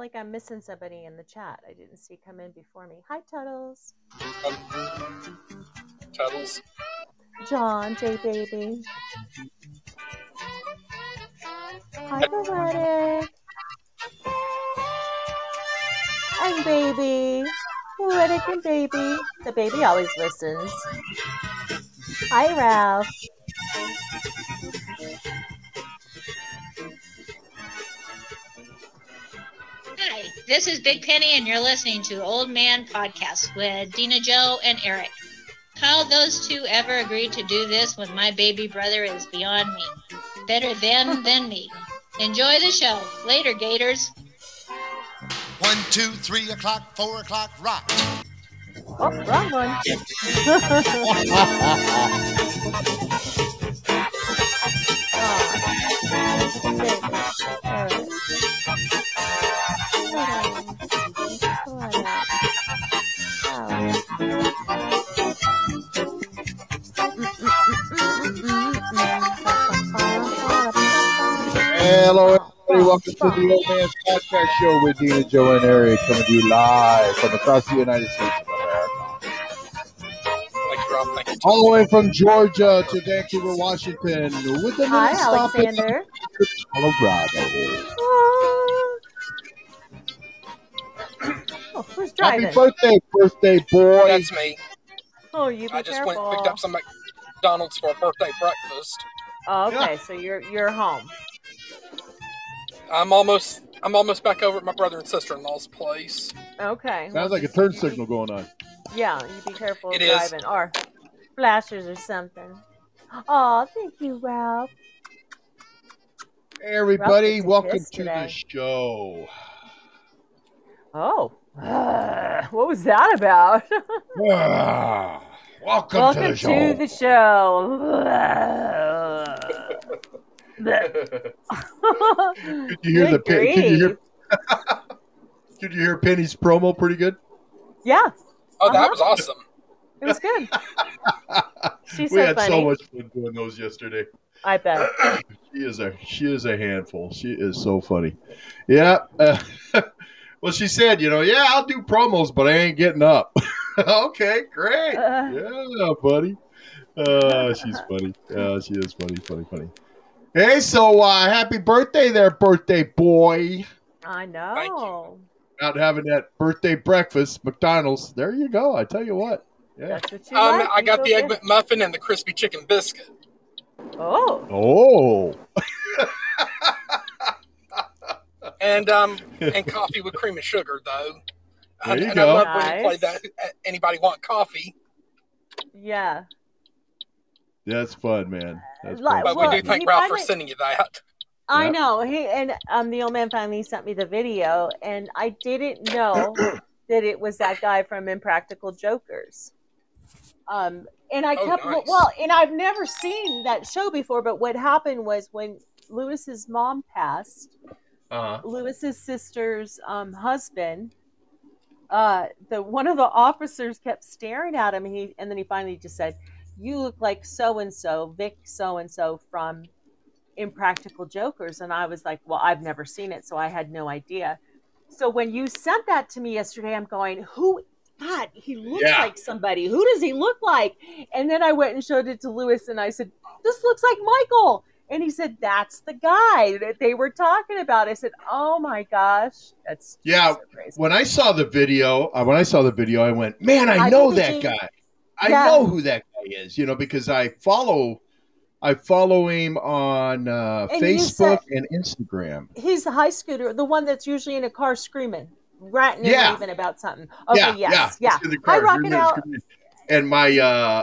like I'm missing somebody in the chat. I didn't see come in before me. Hi, Tuttles. Tuttles. John, J Baby. Hi, Poetic. And Baby. Poetic and Baby. The baby always listens. Hi, Ralph. Hi, this is Big Penny, and you're listening to Old Man Podcast with Dina Joe and Eric. How those two ever agreed to do this with my baby brother is beyond me. Better them than me. Enjoy the show. Later, Gators. 1, 2, 3 o'clock, 4 o'clock, rock. Oh, wrong one. Hello, everybody. Welcome to the Old Man's Podcast Show with Dina, Joe, and Eric, coming to you live from across the United States of America. Thank you. All the way from Georgia to Vancouver, Washington, with a Hi, little stop in Alexander. Colorado. Oh, who's driving? Happy birthday, boy. That's me. Oh, you be I just careful. went and picked up some McDonald's for a birthday breakfast. Oh, okay, so you're home. I'm almost back over at my brother and sister-in-law's place. Okay. Sounds like a turn signal going on. Yeah, you be careful It driving. is. Or flashers or something. Oh, thank you, Ralph. Hey, everybody, Ralph welcome gets a to kiss the today. show. Oh, what was that about? Welcome to the show. To the show. Could you hear Could you hear Penny's promo pretty good? Yeah. Oh, that was awesome. It was good. She's We so had funny. so much fun doing those yesterday. I bet. She is a handful. She is so funny. Yeah. Well, she said, yeah, I'll do promos, but I ain't getting up. Okay, great. Yeah, buddy. She's funny. She is funny. Hey, so happy birthday there, birthday boy. I know. Thank you. Out having that birthday breakfast, McDonald's. There you go. I tell you what. Yeah. That's what you like. I got the Egg McMuffin and the crispy chicken biscuit. Oh. And coffee with cream and sugar, though. There you and go. I love when you play that. Anybody want coffee? Yeah. That's fun, man. That's Like, fun. But we do thank Ralph for sending you that. I know. The old man finally sent me the video, and I didn't know that it was that guy from Impractical Jokers. And I kept nice. and I've never seen that show before. But what happened was when Lewis's mom passed, Lewis's sister's husband, one of the officers kept staring at him, and then he finally just said, "You look like so and so, Vic so and so from Impractical Jokers." And I was like, well, I've never seen it, so I had no idea. So when you sent that to me yesterday, I'm going, God, he looks like somebody. Who does he look like? And then I went and showed it to Lewis, and I said, this looks like Michael. And he said, that's the guy that they were talking about. I said, oh my gosh, that's so crazy. When I saw the video, I went, man, I know that guy. I know who that guy is, because I follow him on Facebook and Instagram. He's the high scooter, the one that's usually in a car screaming, ranting and raving about something. Okay, yeah. Hi, Rocket Out. And my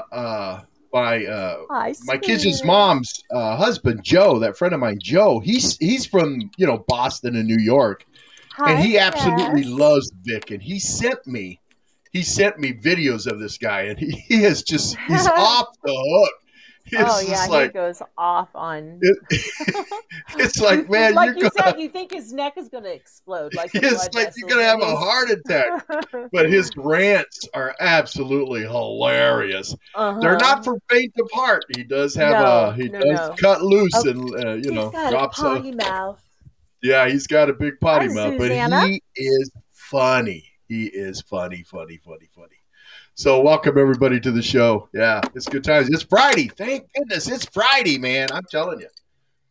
kids' mom's husband, Joe, that friend of mine, Joe, he's from Boston and New York, and he absolutely loves Vic, and he sent me videos of this guy, and he's off the hook. He goes off on. It's like, man, like you said, you think his neck is going to explode. Like it's like you're going to have a heart attack. But his rants are absolutely hilarious. They're not for faint of heart. He does have does cut loose and he's got drops a potty mouth. Yeah, he's got a big potty Hi, mouth, Susanna. but he is funny. He is funny. So welcome everybody to the show. Yeah, it's good times. It's Friday. Thank goodness it's Friday, man. I'm telling you.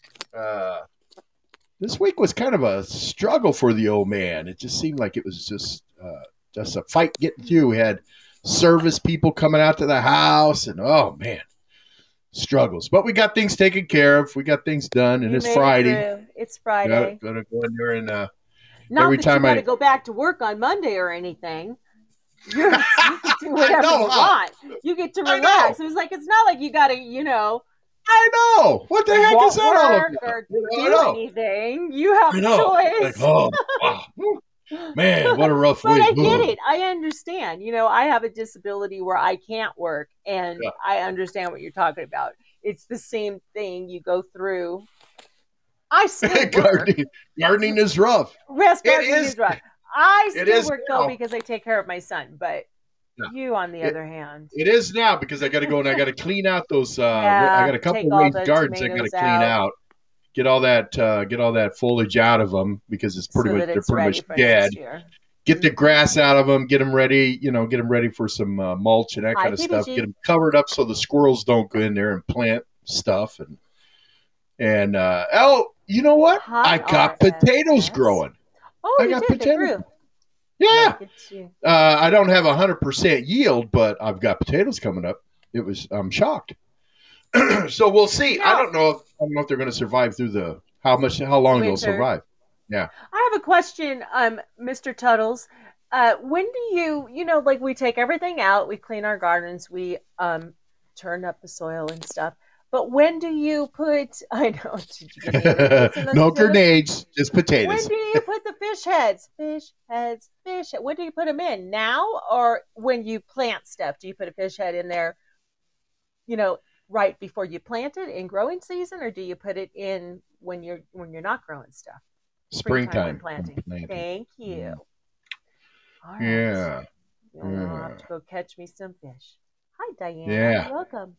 This week was kind of a struggle for the old man. It just seemed like it was just a fight getting through. We had service people coming out to the house, and oh man, struggles. But we got things taken care of. We got things done, and it's Friday. It's Friday. Gonna go in there and Not every that time you got to go back to work on Monday or anything. You can do whatever you want. You get to relax. It's like, it's not like you got to, I know. What the heck is that all about? Or do anything. You have a choice. Like, oh, wow. Man, what a rough week. But I get it. I understand. I have a disability where I can't work, and I understand what you're talking about. It's the same thing you go through. I still work. Gardening is rough. Gardening is rough. I still work, though, because I take care of my son. But you, on the other hand. It is now, because I got to go and I got to clean out those. I got a couple of raised gardens I got to clean out. Get all that foliage out of them, because it's they're pretty much dead. Get the grass out of them, get them ready, get them ready for some mulch and that kind of stuff. Get them covered up so the squirrels don't go in there and plant stuff. And you know what? I got potatoes growing. Oh, I got potatoes. Yeah. I don't have 100% yield, but I've got potatoes coming up. I'm shocked. So we'll see. I don't know if they're going to survive through how long they'll survive. Yeah. I have a question, Mr. Tuttles. When do you, like, we take everything out, we clean our gardens, we turn up the soil and stuff. But when do you put? I know. Did you get no grenades, just potatoes. When do you put the fish heads? When do you put them in? Now, or when you plant stuff? Do you put a fish head in there? Right before you plant it in growing season, or do you put it in when you're not growing stuff? Springtime planting. Thank you. All right. Yeah. I'll have to go catch me some fish. Hi, Diana. Yeah. Welcome.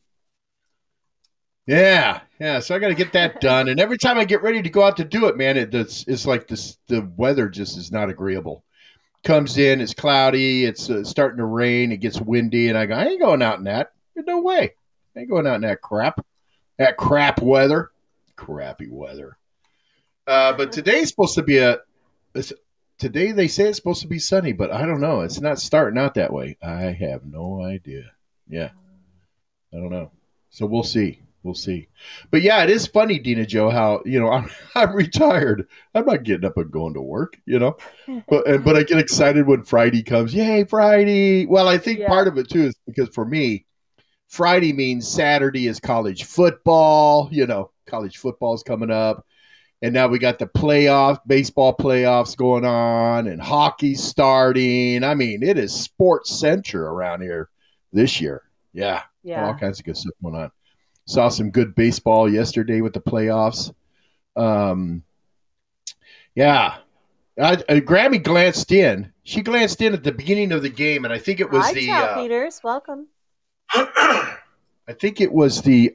Yeah. So I got to get that done. And every time I get ready to go out to do it, man, it's like the weather just is not agreeable. Comes in, it's cloudy, it's starting to rain, it gets windy, and I go, I ain't going out in that. No way. I ain't going out in that crap. That crap weather. Crappy weather. But today's supposed to be today they say it's supposed to be sunny, but I don't know. It's not starting out that way. I have no idea. Yeah. I don't know. So we'll see. But yeah, it is funny, Dina Joe, how, I'm retired. I'm not getting up and going to work, but I get excited when Friday comes. Yay, Friday. Well, I think part of it too is because for me, Friday means Saturday is college football. College football is coming up. And now we got the baseball playoffs going on, and hockey starting. I mean, it is sports center around here this year. Yeah. All kinds of good stuff going on. Saw some good baseball yesterday with the playoffs. Grammy glanced in. She glanced in at the beginning of the game, and I think it was Hi, Peters. Welcome. I think it was the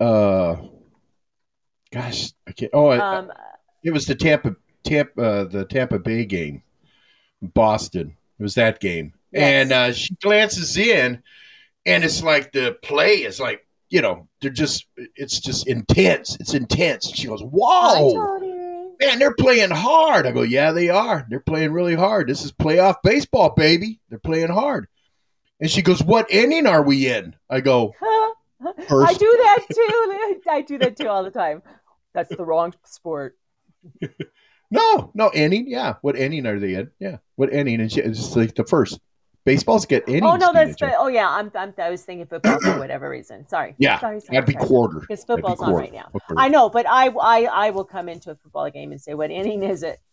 I can't. Oh, it was the Tampa Bay game, Boston. It was that game, and she glances in, and it's like the play is like, it's just intense. It's intense. She goes, "Whoa, man, they're playing hard." I go, "Yeah, they are. They're playing really hard. This is playoff baseball, baby. They're playing hard." And she goes, "What inning are we in?" I go, "First." I do that too. I do that too all the time. That's the wrong sport. No inning. Yeah, what inning are they in? Yeah, what inning? And it's like the first. Baseball's get innings. Oh no, I was thinking football for whatever reason. Sorry. Yeah, that'd be quarter. Because football's on right now. I know, but I will come into a football game and say, "What inning is it?"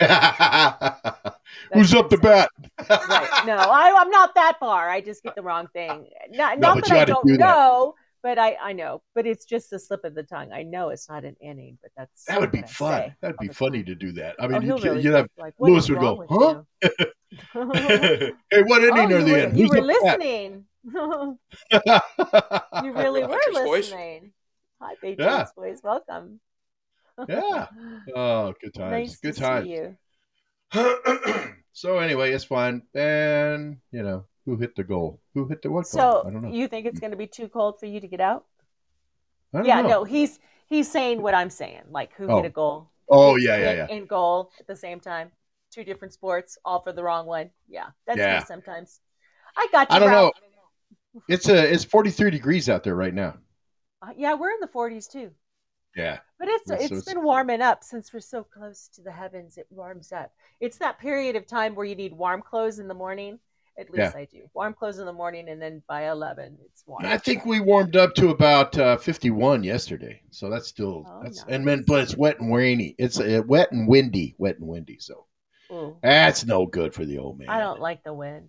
Who's up to bat? Right. No, I'm not that far. I just get the wrong thing. Not that I don't know, but I know. But it's just the slip of the tongue. I know it's not an inning, but that would be fun. That'd be funny to do that. I mean, you'd have Lewis would go, "Huh? Hey, what inning are they in?" You were listening. You really were listening. Hi, Patriots boys. Welcome. Yeah. Oh, good times. Nice Good to times. see you. So anyway, it's fun. And, who hit the goal? Who hit the what goal? So I don't know. you think it's going to be too cold for you to get out? I don't Yeah, know. no, he's saying what I'm saying, like who hit a goal. Oh, Hit yeah. and goal at the same time. Two different sports, all for the wrong one. Yeah, that's me sometimes. I got you. I don't know. It's 43 degrees out there right now. Yeah, we're in the 40s too. Yeah. But it's been warming up since we're so close to the heavens. It warms up. It's that period of time where you need warm clothes in the morning. At least I do. Warm clothes in the morning, and then by 11, it's warm. I think we warmed up to about 51 yesterday. So that's still nice. And then, but it's wet and rainy. It's wet and windy. So that's no good for the old man. I don't like the wind.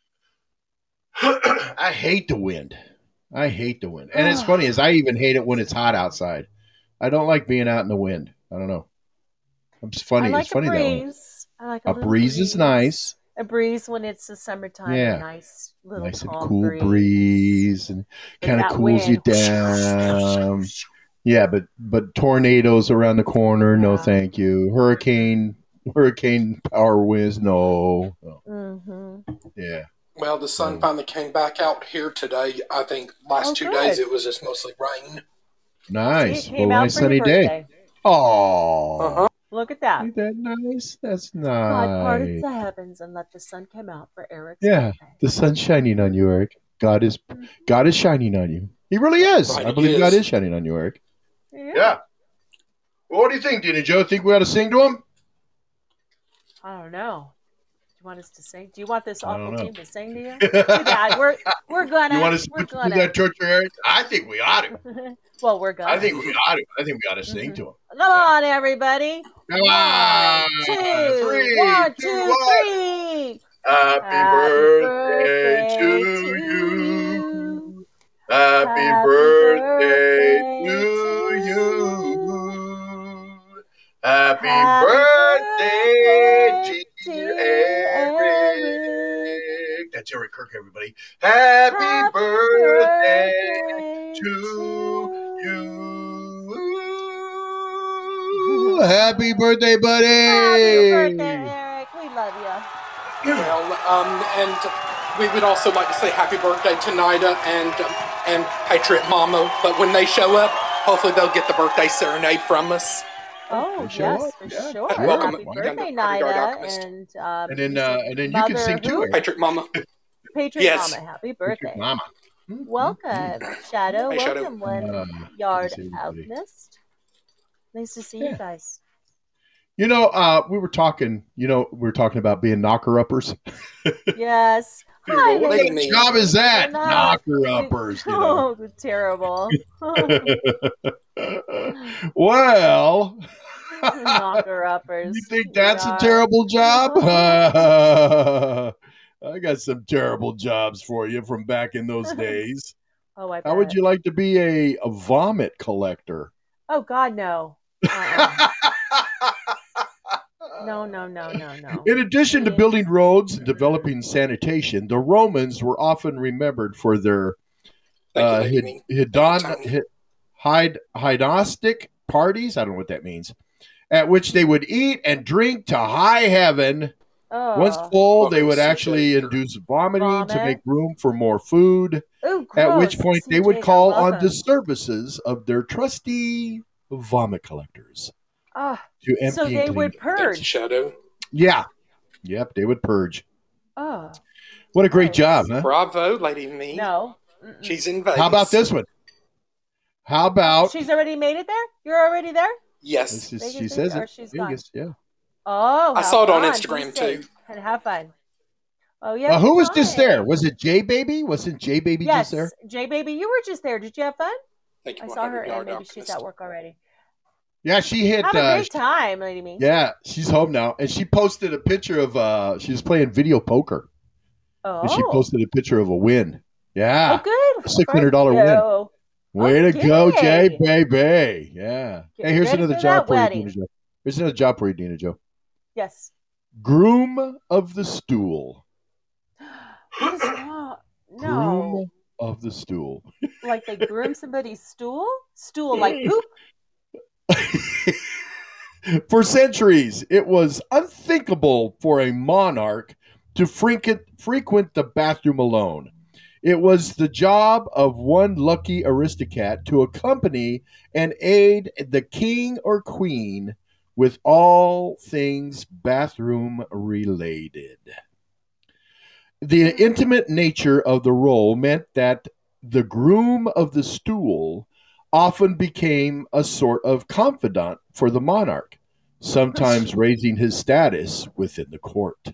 I hate the wind. And it's funny is I even hate it when it's hot outside. I don't like being out in the wind. I don't know. It's funny. I like it's funny a breeze. That I like a breeze is nice. A breeze when it's the summertime. Yeah. A nice little nice and calm cool breeze and kind of cools you down. Yeah, but tornadoes around the corner, no thank you. Hurricane power winds, no. Mm-hmm. Yeah. Well, the sun finally came back out here today. I think last 2 days it was just mostly rain. Nice. See, it came out for sunny your birthday. Day. Oh. Uh-huh. Look at that. Ain't that nice? That's nice. God parted the heavens and let the sun come out for Eric's birthday. The sun's shining on you, Eric. God is shining on you. He really is. Right, I believe God is shining on you, Eric. Yeah. Well, what do you think, Dina Joe? Think we ought to sing to him? I don't know. Do you want us to sing? Do you want this awful team to sing to you? Too bad. We're gonna. You want us to do that torture, Eric? I think we ought to. Well, we're gonna. I think we ought to sing to him. Come on, everybody. Come on. 1, 2, 1, 2, 3. Happy birthday to you. Happy birthday to you. Happy birthday, dear Eric. That's Eric Kirk, everybody. Happy birthday to you. Happy birthday, buddy. Happy birthday, Eric. We love you. Well, and we would also like to say happy birthday to Nida and Patriot Mama. But when they show up, hopefully they'll get the birthday serenade from us. Oh, yes, for sure. Welcome. Happy birthday, Nida. And then you can sing too. Patriot Mama. Patriot Mama, happy birthday. Patriot Mama. Welcome, Shadow. Hey, Shadow. Welcome, One Yard Alchemist. Nice to see you guys. We were talking about being knocker-uppers. Yes. Hi, what job is that? Knocker-uppers. Oh, terrible. Well, knocker-uppers. You think that's a terrible job? I got some terrible jobs for you from back in those days. Oh, I bet. How would you like to be a vomit collector? Oh, God, no. No. In addition to building roads and developing sanitation, the Romans were often remembered for their hedonistic parties. I don't know what that means. At which they would eat and drink to high heaven. Once full, they would actually induce vomiting to make room for more food. Ooh, at which point they would call on the services of their trusty vomit collectors. To empty so they would purge. Shadow. Yeah. Yep, they would purge. Oh. What a great job, huh? Bravo, Lady Me. No. She's in Vegas. How about this one? How about... She's already made it there? You're already there? Yes. She says it. She's Vegas, gone. yeah. Oh, I saw it on Instagram, too. And have fun. Oh, yeah. Who was just there? Was it J Baby? Wasn't J Baby just there? Yes, J Baby. You were just there. Did you have fun? I saw her, and maybe she's at work already. Yeah, she hit. Have a great time, Lady Me. Yeah, she's home now, and she posted a picture of. She was playing video poker. Oh. And she posted a picture of a win. Yeah. Oh, good. $600 win. Way to go, Jay Baby. Yeah. Hey, here's another job for you, Dina Joe. Here's another job for you, Dina Joe. Yes. Groom of the stool. No. Groom of the stool. Like they groom somebody's stool? Stool like poop? For centuries, it was unthinkable for a monarch to frequent the bathroom alone. It was the job of one lucky aristocrat to accompany and aid the king or queen with all things bathroom related. The intimate nature of the role meant that the groom of the stool often became a sort of confidant for the monarch, sometimes raising his status within the court.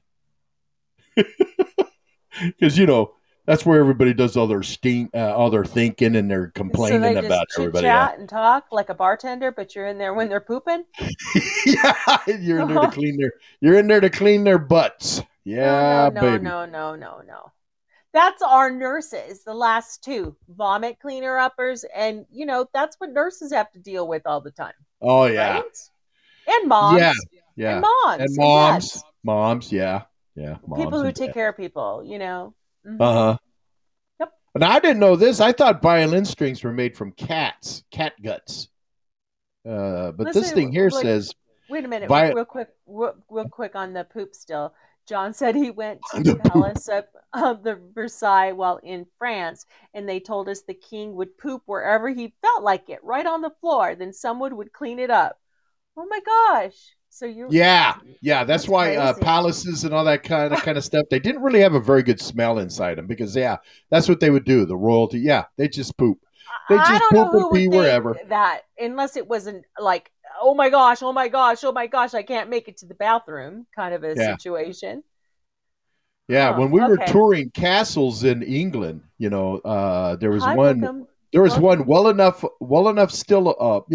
Because, that's where everybody does all their all their thinking, and they're complaining so they about just everybody chit-chat else. and talk like a bartender, but you're in there when they're pooping? Yeah, you're in there to clean their butts. Yeah, baby. No. That's our nurses, the last two, vomit cleaner uppers, and that's what nurses have to deal with all the time. Oh yeah. Right? And moms. Yeah. And moms. And moms. Moms, yeah. Yeah. People who take care of people, Mm-hmm. Uh-huh. Yep. But I didn't know this. I thought violin strings were made from cat guts. But listen, this thing here says. Wait a minute, real quick on the poop still. John said he went to the palace of the Versailles while in France, and they told us the king would poop wherever he felt like it, right on the floor. Then someone would clean it up. Oh my gosh! So you? Yeah. That's why palaces and all that kind of stuff. They didn't really have a very good smell inside them because that's what they would do. The royalty, they just poop. They just poop and pee wherever. That unless it wasn't like, oh my gosh, I can't make it to the bathroom kind of a situation. Yeah, when we were touring castles in England, there was one well enough still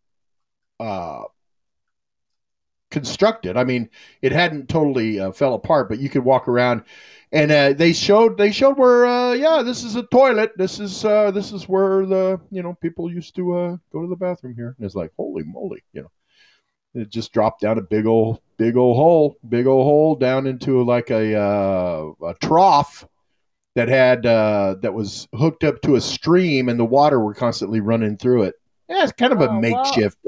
constructed. I mean, it hadn't totally fell apart, but you could walk around, and they showed where this is a toilet. This is where the people used to go to the bathroom here. And it's like, holy moly, it just dropped down a big old hole down into like a trough that had that was hooked up to a stream, and the water were constantly running through it. Yeah, it's kind of a makeshift.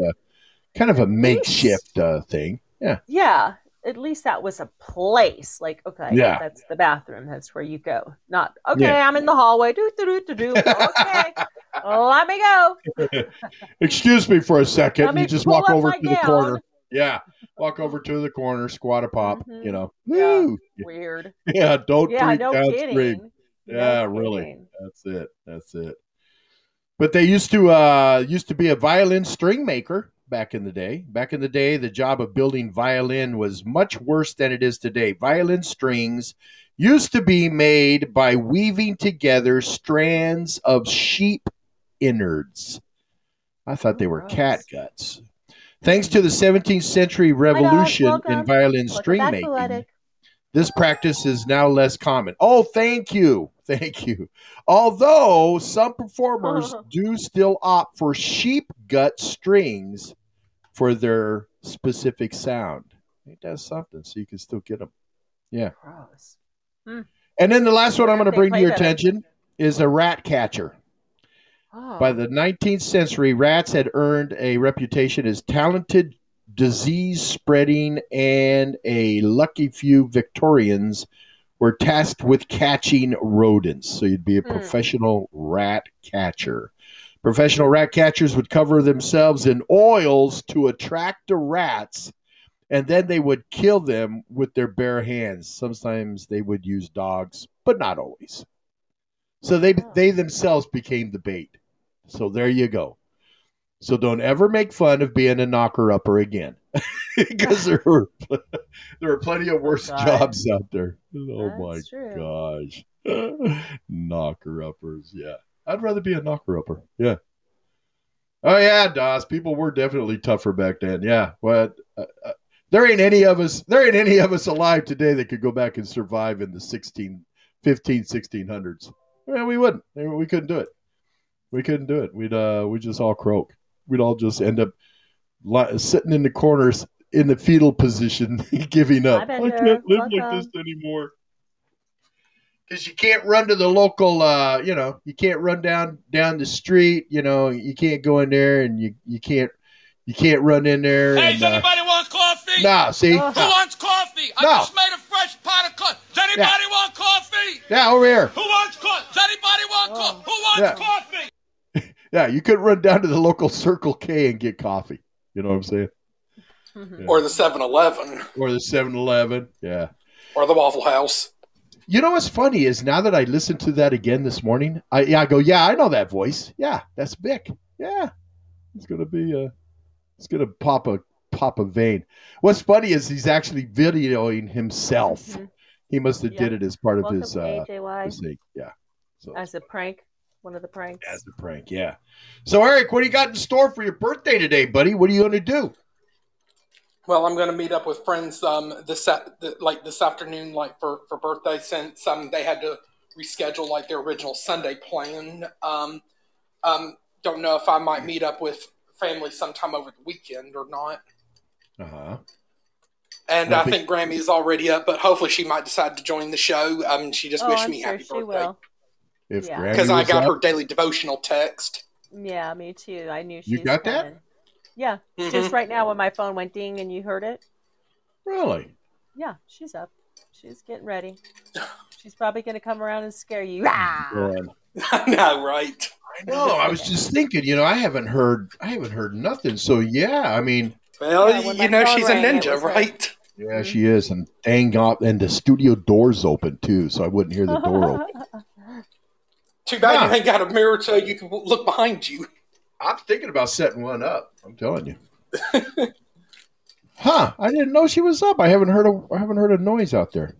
Thing. Yeah. Yeah. At least that was a place. Like, okay, that's the bathroom. That's where you go. Not, I'm in the hallway. Okay. Let me go. Excuse me for a second. You just walk over to the corner. Yeah. Walk over to the corner, squat a pop, Yeah. Weird. Yeah. Don't drink downstream. Kidding. Yeah, really. That's it. But they used to be a violin string maker. Back in the day, the job of building violin was much worse than it is today. Violin strings used to be made by weaving together strands of sheep innards. I thought they were cat guts. Thanks to the 17th century revolution in violin string making, this practice is now less common. Oh, thank you. Although some performers do still opt for sheep gut strings for their specific sound. It does something so you can still get them. Yeah. Gross. And then the last one I'm going to bring to your attention is a rat catcher. Oh. By the 19th century, rats had earned a reputation as talented, disease-spreading, and a lucky few Victorians were tasked with catching rodents. So you'd be a professional rat catcher. Professional rat catchers would cover themselves in oils to attract the rats, and then they would kill them with their bare hands. Sometimes they would use dogs, but not always. So they themselves became the bait. So there you go. So don't ever make fun of being a knocker-upper again, because there are plenty of worse jobs out there. Oh my gosh, knocker-uppers. Yeah, I'd rather be a knocker-upper. Yeah. Oh yeah, Doss. People were definitely tougher back then. Yeah, but there ain't any of us alive today that could go back and survive in the 1600s. Well, we wouldn't. We couldn't do it. We'd just all croak. We'd all just end up sitting in the corners in the fetal position, giving up. I can't live like this anymore. Because you can't run to the local, you can't run down the street. You can't go in there, and you can't You can't run in there. Hey, does anybody want coffee? Nah, see? Who wants coffee? I just made a fresh pot of coffee. Does anybody want coffee? Yeah, over here. Who wants coffee? Does anybody want coffee? Who wants coffee? Yeah, you couldn't run down to the local Circle K and get coffee. You know what I'm saying? Or the 7-Eleven. Or the 7-Eleven, yeah. Or the Waffle House. You know what's funny is now that I listened to that again this morning, I go, yeah, I know that voice. Yeah, that's Vic. Yeah, it's gonna pop a vein. What's funny is he's actually videoing himself. Mm-hmm. He must have did it as part of his thing. Yeah, so as a prank, one of the pranks. As a prank, yeah. So Eric, what do you got in store for your birthday today, buddy? What are you gonna do? Well, I'm going to meet up with friends this afternoon, like for birthday, since they had to reschedule like their original Sunday plan. Don't know if I might meet up with family sometime over the weekend or not. And I think Grammy is already up, but hopefully she might decide to join the show. She just wished me happy birthday. Will. Because I got her daily devotional text. Yeah, me too. I knew she You got coming. That? Yeah, just right now when my phone went ding and you heard it. Really? Yeah, she's up. She's getting ready. She's probably going to come around and scare you. I know, right? No, I was just thinking. I haven't heard nothing. So yeah, I mean. Well, she's a ninja, right? Yeah, she is, and dang up, and the studio door's open too, so I wouldn't hear the door open. Too bad you ain't got a mirror so you can look behind you. I'm thinking about setting one up. I'm telling you. Huh? I didn't know she was up. I haven't heard a noise out there.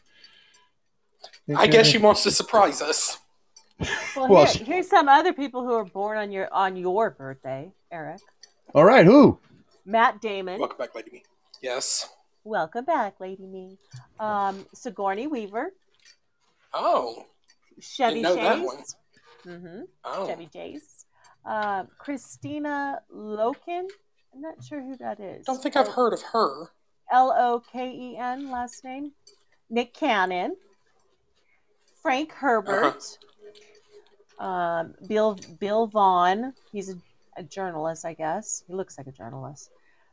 I guess she wants to surprise us. Well, here's some other people who are born on your birthday, Eric. All right, who? Matt Damon. Welcome back, Lady Me. Yes. Welcome back, Lady Me. Sigourney Weaver. Oh. Chevy Chase. That one. Mm-hmm. Oh. Chevy Chase. Christina Loken. I'm not sure who that is. Don't think I've heard of her. Loken, last name. Nick Cannon. Frank Herbert. Bill Vaughn. He's a journalist, I guess. He looks like a journalist.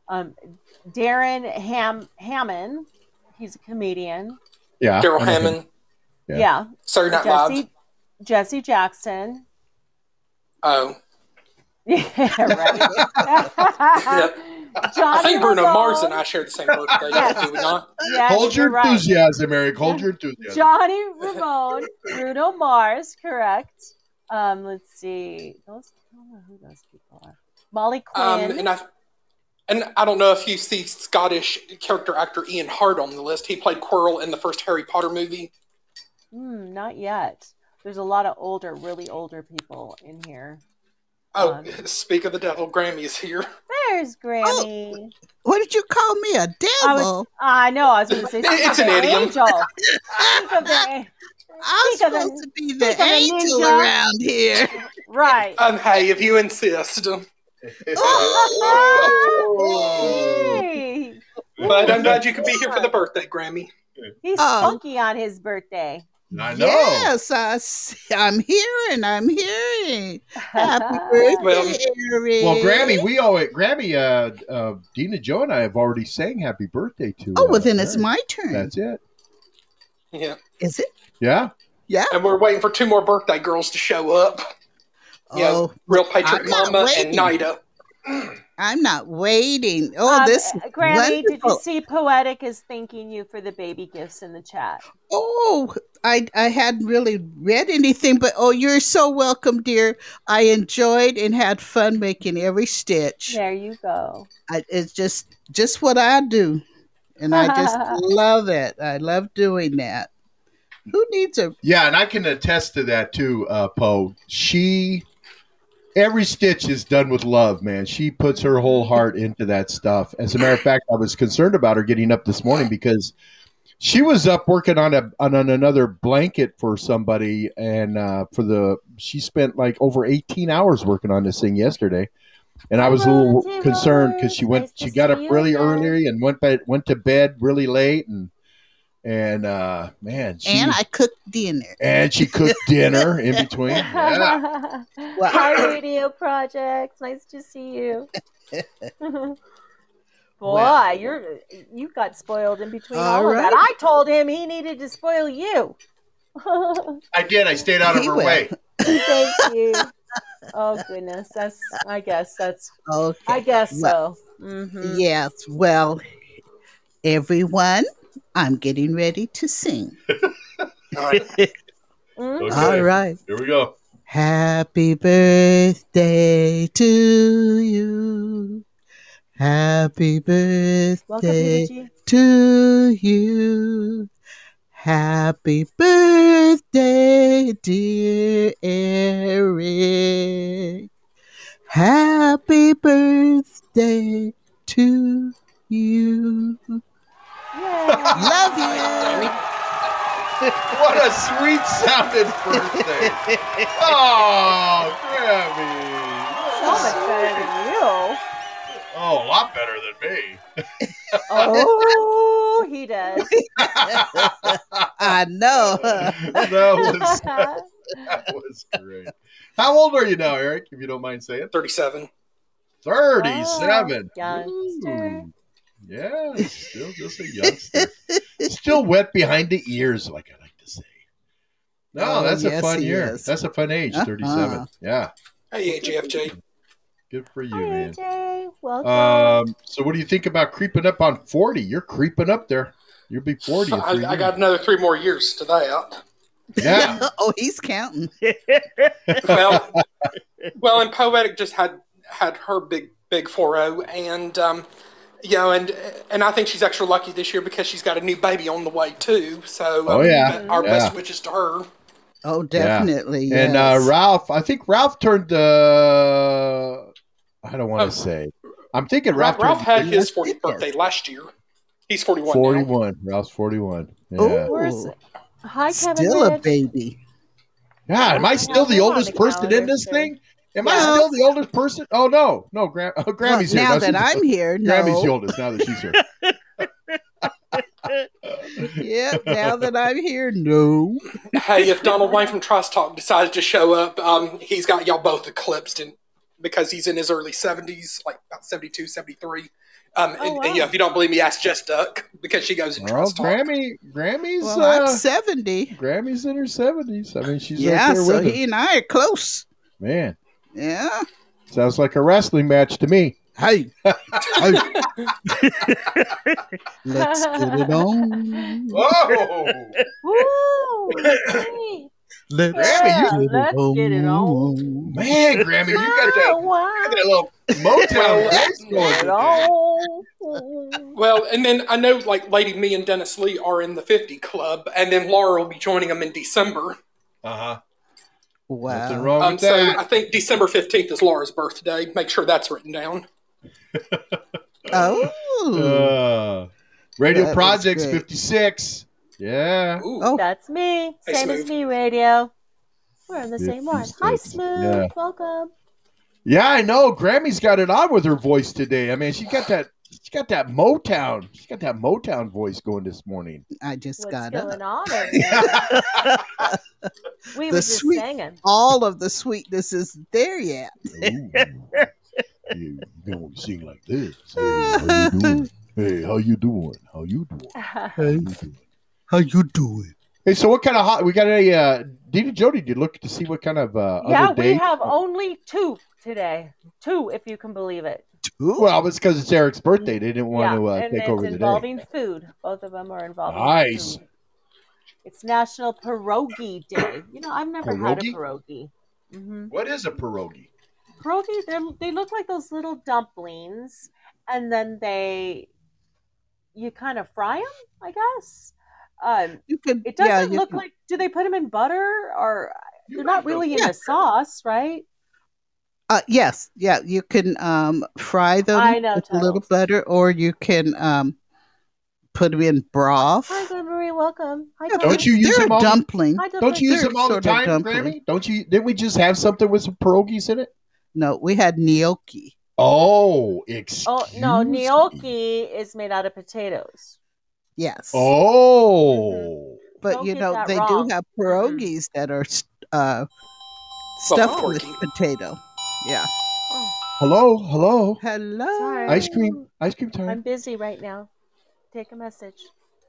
Darren Hammond. He's a comedian. Yeah. Daryl Hammond. Yeah. Sorry, not Live. Jesse Jackson. Oh. Yeah, right. I think Bruno Mars and I share the same birthday. Yes. Do we not? Yes, hold your enthusiasm, Eric. Hold your enthusiasm. Johnny Ramone, Bruno Mars, correct. Let's see. I don't know who those people are. Molly Quinn. And I don't know if you see Scottish character actor Ian Hart on the list. He played Quirrell in the first Harry Potter movie. Not yet. There's a lot of really older people in here. Oh, speak of the devil, Grammy is here. There's Grammy. Oh, what did you call me, a devil? I know. I was going to say it's an idiom. Angel. I'm supposed to be the angel around here. Right. Hey, if you insist. Hey. But I'm glad you could be here for the birthday, Grammy. He's funky on his birthday. I know. Yes, I'm hearing. Happy birthday, Eric. Well, Grammy, Dina Joe and I have already sang happy birthday to. Oh, well, then it's my turn. That's it. Yeah. Is it? Yeah. Yeah. And we're waiting for 2 more birthday girls to show up. Real Patriot Mama and Nida. I'm not waiting. Oh, this Grammy, wonderful. Did you see Poetic is thanking you for the baby gifts in the chat? Oh, I hadn't really read anything, but you're so welcome, dear. I enjoyed and had fun making every stitch. There you go. It's just what I do, and I just love it. I love doing that. Who needs a? Yeah, and I can attest to that too, Poe. Every stitch is done with love, man. She puts her whole heart into that stuff. As a matter of fact, I was concerned about her getting up this morning because she was up working on another blanket for somebody, and she spent like over 18 hours working on this thing yesterday. And I was a little concerned because she got up really early and went to bed really late, and man, and I cooked dinner. And she cooked dinner in between. Yeah. Hi, Radio Projects. Nice to see you. Boy, you got spoiled in between all of that. I told him he needed to spoil you. I did. I stayed out of her way. Thank you. Oh goodness, I guess okay. I guess so. Mm-hmm. Yes. Well, everyone, I'm getting ready to sing. All right. Okay. All right. Here we go. Happy birthday to you. Happy birthday to you. Happy birthday, dear Eric. Happy birthday to you. Yay. Love you. What a sweet sounding birthday. Oh, Grammy. So much better than you. Oh, a lot better than me. Oh, he does. I know. That was great. How old are you now, Eric, if you don't mind saying? 37. 37. Oh, youngster. Yeah, still just a youngster. Still wet behind the ears, like I like to say. No, that's a fun year. Is. That's a fun age, 37. Yeah. Hey, AJFJ. Good for you, Hi, man. AJ. Welcome. So what do you think about creeping up on 40? You're creeping up there. You'll be 40 in 3 years. I got another 3 more years to that. Yeah. Oh, he's counting. well, and Poetic just had her big 4-0, and and I think she's extra lucky this year because she's got a new baby on the way too. So our best wishes to her. Oh, definitely. Yeah. Yes. And Ralph, I think Ralph turned. I don't want to say. I'm thinking Ralph had his 40th birthday last year. He's 41. 41. Now. Ralph's 41. Yeah. Hi, Kevin. Still a baby. Yeah, am I still the oldest person in this thing? Am I still the oldest person? Oh no, Grammy's here. Now that I'm here, no. Grammy's the oldest. Now that she's here. Yeah, now that I'm here, no. Hey, if Donald Wayne from Trust Talk decides to show up, he's got y'all both eclipsed because he's in his early 70s, like about 72, 73. And if you don't believe me, ask Jess Duck because she goes in Trust Talk. Grammy's. Well, I'm 70. Grammy's in her 70s. I mean, she's right there with he and I are close. Man. Yeah. Sounds like a wrestling match to me. Hey. Let's get it on. Whoa. Woo. Let's get it on. Man, Grammy, you got that little Motown bass going. Well, and then I know like Lady Me and Dennis Lee are in the 50 club, and then Laura will be joining them in December. Uh-huh. Wow. Nothing wrong with so that. I think December 15th is Laura's birthday. Make sure that's written down. Radio Projects 56. Yeah. Ooh. Oh, that's me. Hey, Same Smooth. as me, Radio. We're in the same one. Hi, Smooth. Yeah. Welcome. Yeah, I know. Grammy's got it on with her voice today. I mean, she got that Motown. She's got that Motown voice going this morning. I just What's got going up. on over there? We were just singing. All of the sweetness is there yet. You don't sing like this. Hey, how you doing? How you doing? How you doing? Hey, so what kind of we got a Dina Jody? Did you look to see what kind of Yeah, other we date? have only 2 today. 2, if you can believe it. Well, it's because it's Eric's birthday. They didn't want to take over the day. And it's involving food. Both of them are involving Nice. food. It's National Pierogi Day. You know, I've never had a pierogi. Mm-hmm. What is a pierogi? Pierogi, they look like those little dumplings, and then you kind of fry them, I guess. It doesn't look like. Do they put them in butter, or they're not really in the sauce, right? Yes, yeah, you can fry them with a little butter, or you can put them in broth. Hi, Glenn-Marie, welcome. Hi, Don't you use them all? Dumpling. Don't you use them all the time, Grammy? Didn't we just have something with some pierogies in it? No, we had gnocchi. Oh, excuse me. No, gnocchi is made out of potatoes. Yes. Oh. Mm-hmm. But they do have pierogies that are stuffed with potato. Yeah. Hello. Hello. Ice cream time. I'm busy right now. Take a message.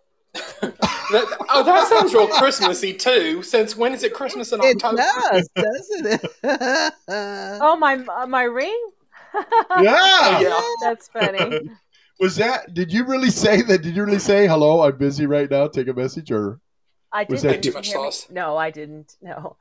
that sounds real Christmassy too. Since when is it Christmas in October? It does, doesn't it? Oh, my ring? Yeah. That's funny. Did you really say that? Did you really say, hello, I'm busy right now, take a message? Or I was didn't. that too much sauce? No, I didn't. No.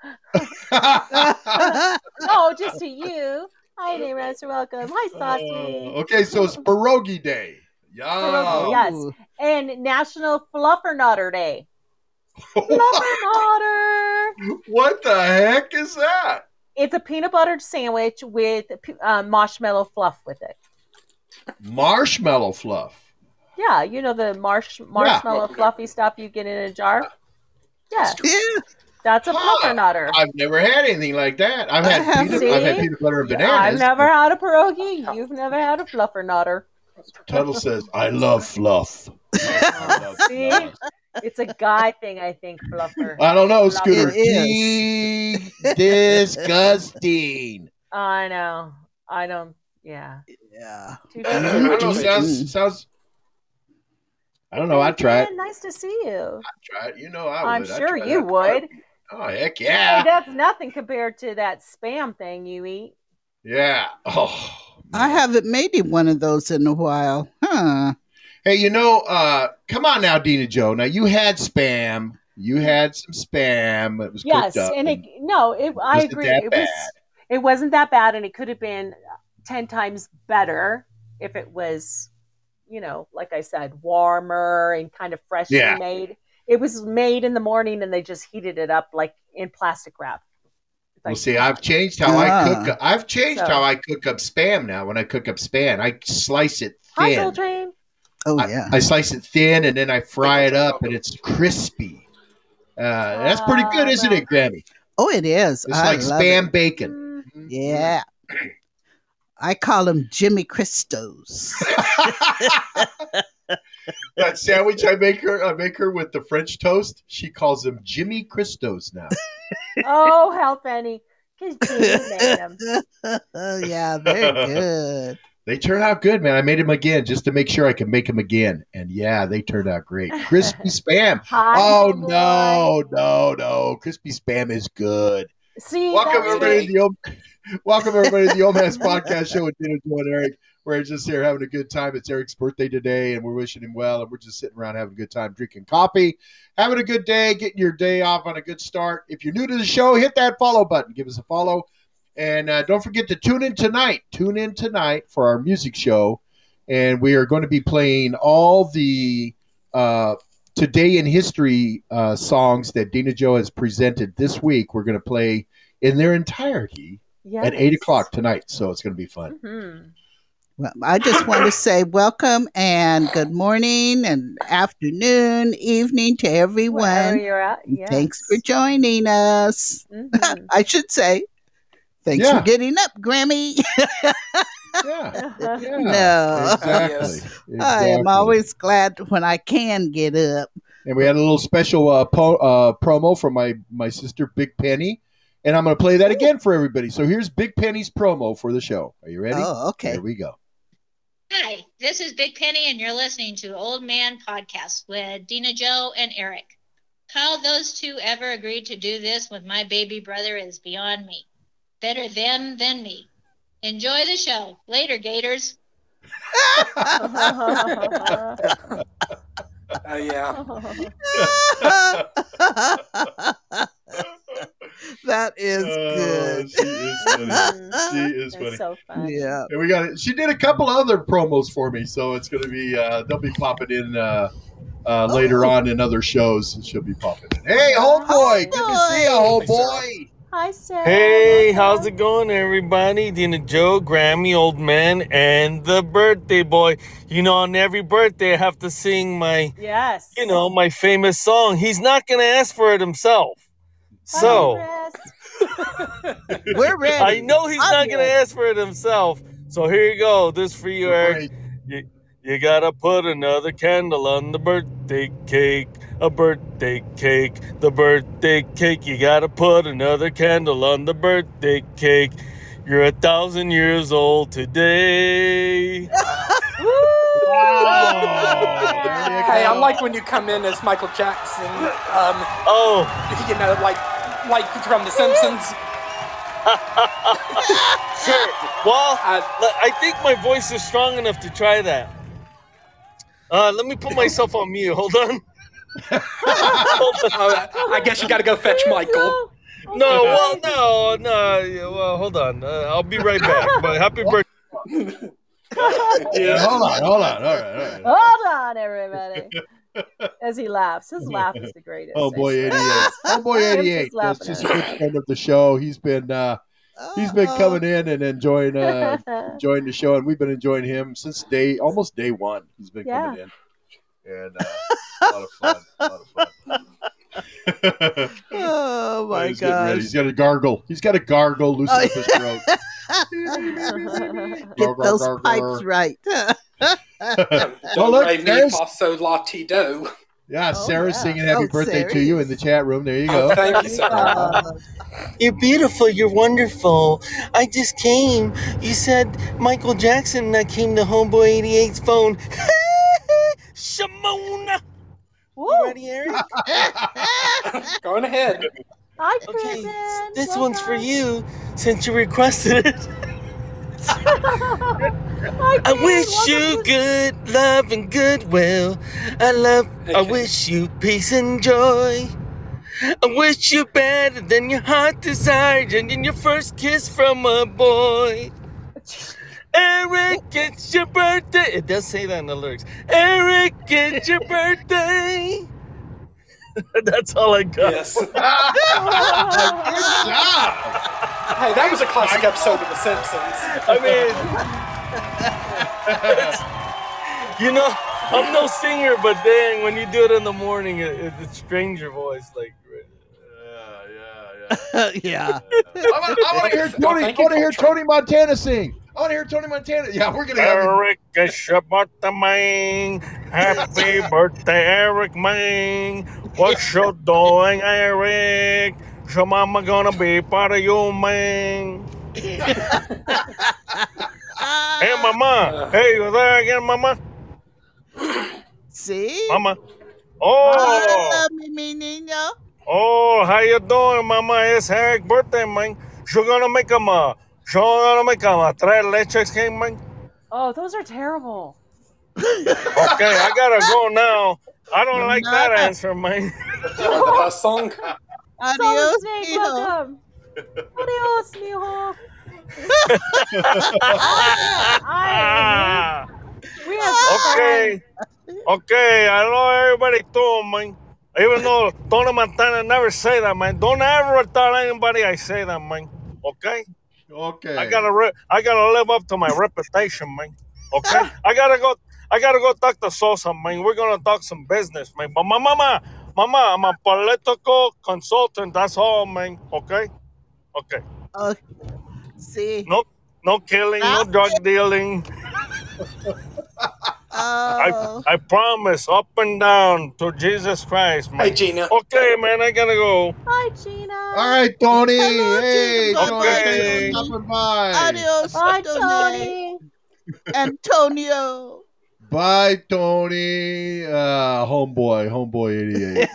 Oh, just to you. Hi, neighbors. Welcome. Hi, Saucy. Okay, so it's Pierogi Day. Yeah. Pierogi, yes. And National Fluffernutter Day. Fluffernutter. What the heck is that? It's a peanut buttered sandwich with marshmallow fluff with it. Marshmallow fluff. Yeah, you know the marshmallow fluffy stuff you get in a jar? Yeah. That's a fluffernutter. I've never had anything like that. I've had peanut butter and bananas. I've never had a pierogi. You've never had a fluffernutter. Tuttle says, I love fluff. See? It's a guy thing, I think, fluffer. I don't know, It Scooter. is. Disgusting. I know. I don't. Yeah. Yeah. Sounds. I don't know. I'd try it. Nice to see you. I'd try it. You know I I'm would. sure you would. Oh, heck yeah. Hey, that's nothing compared to that Spam thing you eat. Yeah. Oh, I haven't made one of those in a while. Huh. hey, come on now, Dina Joe. Now, you had Spam. You had some Spam. It was cooked up. And I agree. It wasn't that bad, and it could have been 10 times better if it was, like I said, warmer and kind of freshly made. It was made in the morning, and they just heated it up like in plastic wrap. Well, see, I've changed how I cook. I've changed how I cook up Spam now. When I cook up Spam, I slice it thin. Hi, Coltrane. Oh, yeah. I slice it thin, and then I fry it up, and it's crispy. That's pretty good, isn't it, Grammy? Oh, it is. It's like Spam bacon. Mm-hmm. Yeah. I call them Jimmy Christos. That sandwich I make her with the French toast. She calls them Jimmy Christos now. Oh, hell, Penny. Because Jimmy made them. Yeah, they're good. They turn out good, man. I made them again just to make sure I can make them again. And yeah, they turned out great. Crispy Spam. No. Crispy Spam is good. See, welcome everybody to the Omass Podcast Show with Dina, Joe, and Eric. We're just here having a good time. It's Eric's birthday today, and we're wishing him well. And we're just sitting around having a good time, drinking coffee, having a good day, getting your day off on a good start. If you're new to the show, hit that follow button. Give us a follow. And don't forget to tune in tonight. Tune in tonight for our music show. And we are going to be playing all the Today in History songs that Dina Joe has presented this week. We're going to play in their entirety at 8 o'clock tonight. So it's going to be fun. Mm-hmm. Well, I just want to say welcome and good morning and afternoon, evening to everyone. Wherever you're at, yes. Thanks for joining us. Mm-hmm. I should say, thanks for getting up, Grammy. No. Exactly. I am always glad when I can get up. And we had a little special promo from my sister, Big Penny. And I'm going to play that again for everybody. So here's Big Penny's promo for the show. Are you ready? Oh, okay. Here we go. Hi, this is Big Penny, and you're listening to Old Man Podcast with Dina Joe and Eric. How those two ever agreed to do this with my baby brother is beyond me. Better them than me. Enjoy the show. Later, Gators. Yeah. That is good. She is funny. She is funny. So fun. Yeah. And we got it. She did a couple other promos for me, so it's going to be they'll be popping in later on in other shows. She'll be popping in. Hey, homeboy, good to see you, homeboy. Hi, Sarah. Hey, how's it going, everybody? Dina Joe, Grammy, Old Man, and the birthday boy. On every birthday, I have to sing my, my famous song. He's not going to ask for it himself. So, we're ready. I know he's not going to ask for it himself. So here you go. This for you, Eric. You got to put another candle on the birthday cake. A birthday cake. The birthday cake. You got to put another candle on the birthday cake. You're 1,000 years old today. Hey, I like when you come in as Michael Jackson. You know, like from The Simpsons. Sure. Well, I think my voice is strong enough to try that. Let me put myself on mute. Hold on. I guess you got to go fetch Michael. No. Well, hold on. I'll be right back. But happy birthday. Yeah, hold on. All right. Hold on, everybody. As he laughs. His laugh is the greatest. Oh, boy, 88. That's just a good friend of the show. He's been coming in and enjoying the show, and we've been enjoying him since almost day one. He's been coming in. And a lot of fun. Oh my God! He's got a gargle. Loosen up his throat. Get those pipes right. Well, look, do. Yeah, Sarah's singing happy birthday to you in the chat room. There you go. Thank you, Sarah. You're beautiful. You're wonderful. I just came. You said Michael Jackson, and I came to Homeboy 88's phone. Shimona. You ready, Eric? Going ahead. Hi, okay, this one's for you since you requested it. I wish you good love and goodwill. I wish you peace and joy. I wish you better than your heart desired and in your first kiss from a boy. Eric, it's your birthday. It does say that in the lyrics. Eric, it's your birthday. That's all I got. Yes. Good job. Hey, that was a classic episode of The Simpsons. I mean, you know, I'm no singer, but dang, when you do it in the morning, it's stranger voice. Like, yeah. I want to hear Tony Montana sing. I want to hear Tony Montana. Yeah, we're going to have Eric, it's your birthday, man. Happy birthday, Eric, man. What you doing, Eric? Your mama gonna be part of you, man. Hey, mama. Hey, you there again, mama? See? Mama. Hola, mi niño. Oh, how you doing, mama? It's Eric's birthday, man. You're gonna make him a tres leches cake, man? Oh, those are terrible. Okay, I gotta go now. I don't like that answer, man. The best song. Adios, mijo. Adios, mijo. Okay, I know everybody too, man. Even though Tony Montana never say that, man. Don't ever tell anybody I say that, man. Okay? Okay. I gotta live up to my reputation, man. Okay? I gotta go talk to Sosa, man. We're gonna talk some business, man. But mama, I'm a political consultant. That's all, man. Okay? Okay. See. No killing, no drug dealing. I promise, up and down to Jesus Christ, man. Hey, Gina. Okay, man, I gotta go. Hi, Gina. All right, Tony. Hello, hey, Gina. Tony. Okay. Thanks for stopping by. Adios, Hi, Tony. Tony. Antonio. Bye, Tony. Homeboy 88.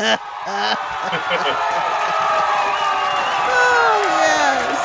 Oh, yes.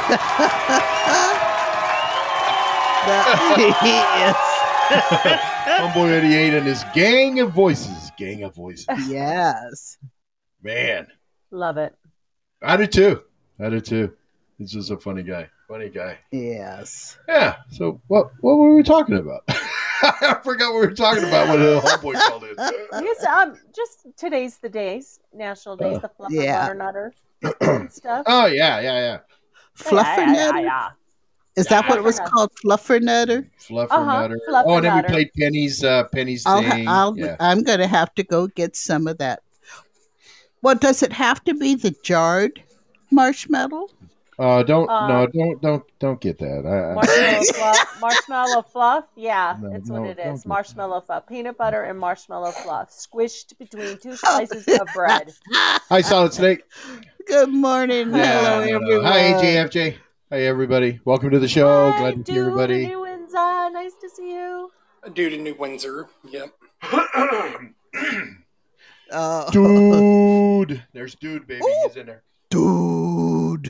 He is. Homeboy 88 and his gang of voices. Yes. Man. Love it. I do too. He's just a funny guy. Yes. Yeah. So what were we talking about? I forgot what we were talking about when the homeboy called in. I guess just today's the days, national days, the fluffer nutter and stuff. Oh yeah. Fluffernutter? Yeah. Is that what it was called? Fluffernutter? Fluffernutter. Fluffernutter. Oh, and then we played Penny's thing. I'm going to have to go get some of that. Well, does it have to be the jarred marshmallow? Don't get that. Marshmallow fluff. Yeah, No, that's no, what it don't is. get Marshmallow fluff, peanut butter and marshmallow fluff, squished between two slices of bread. Hi, Solid Snake. Good morning. Hello, everyone. Hi, AJFJ. Hey, everybody. Welcome to the show. Hi, Glad to see everybody. Dude in New Windsor. Nice to see you. Dude in New Windsor. Yep. Dude. There's Dude, baby. Ooh. He's in there. Dude.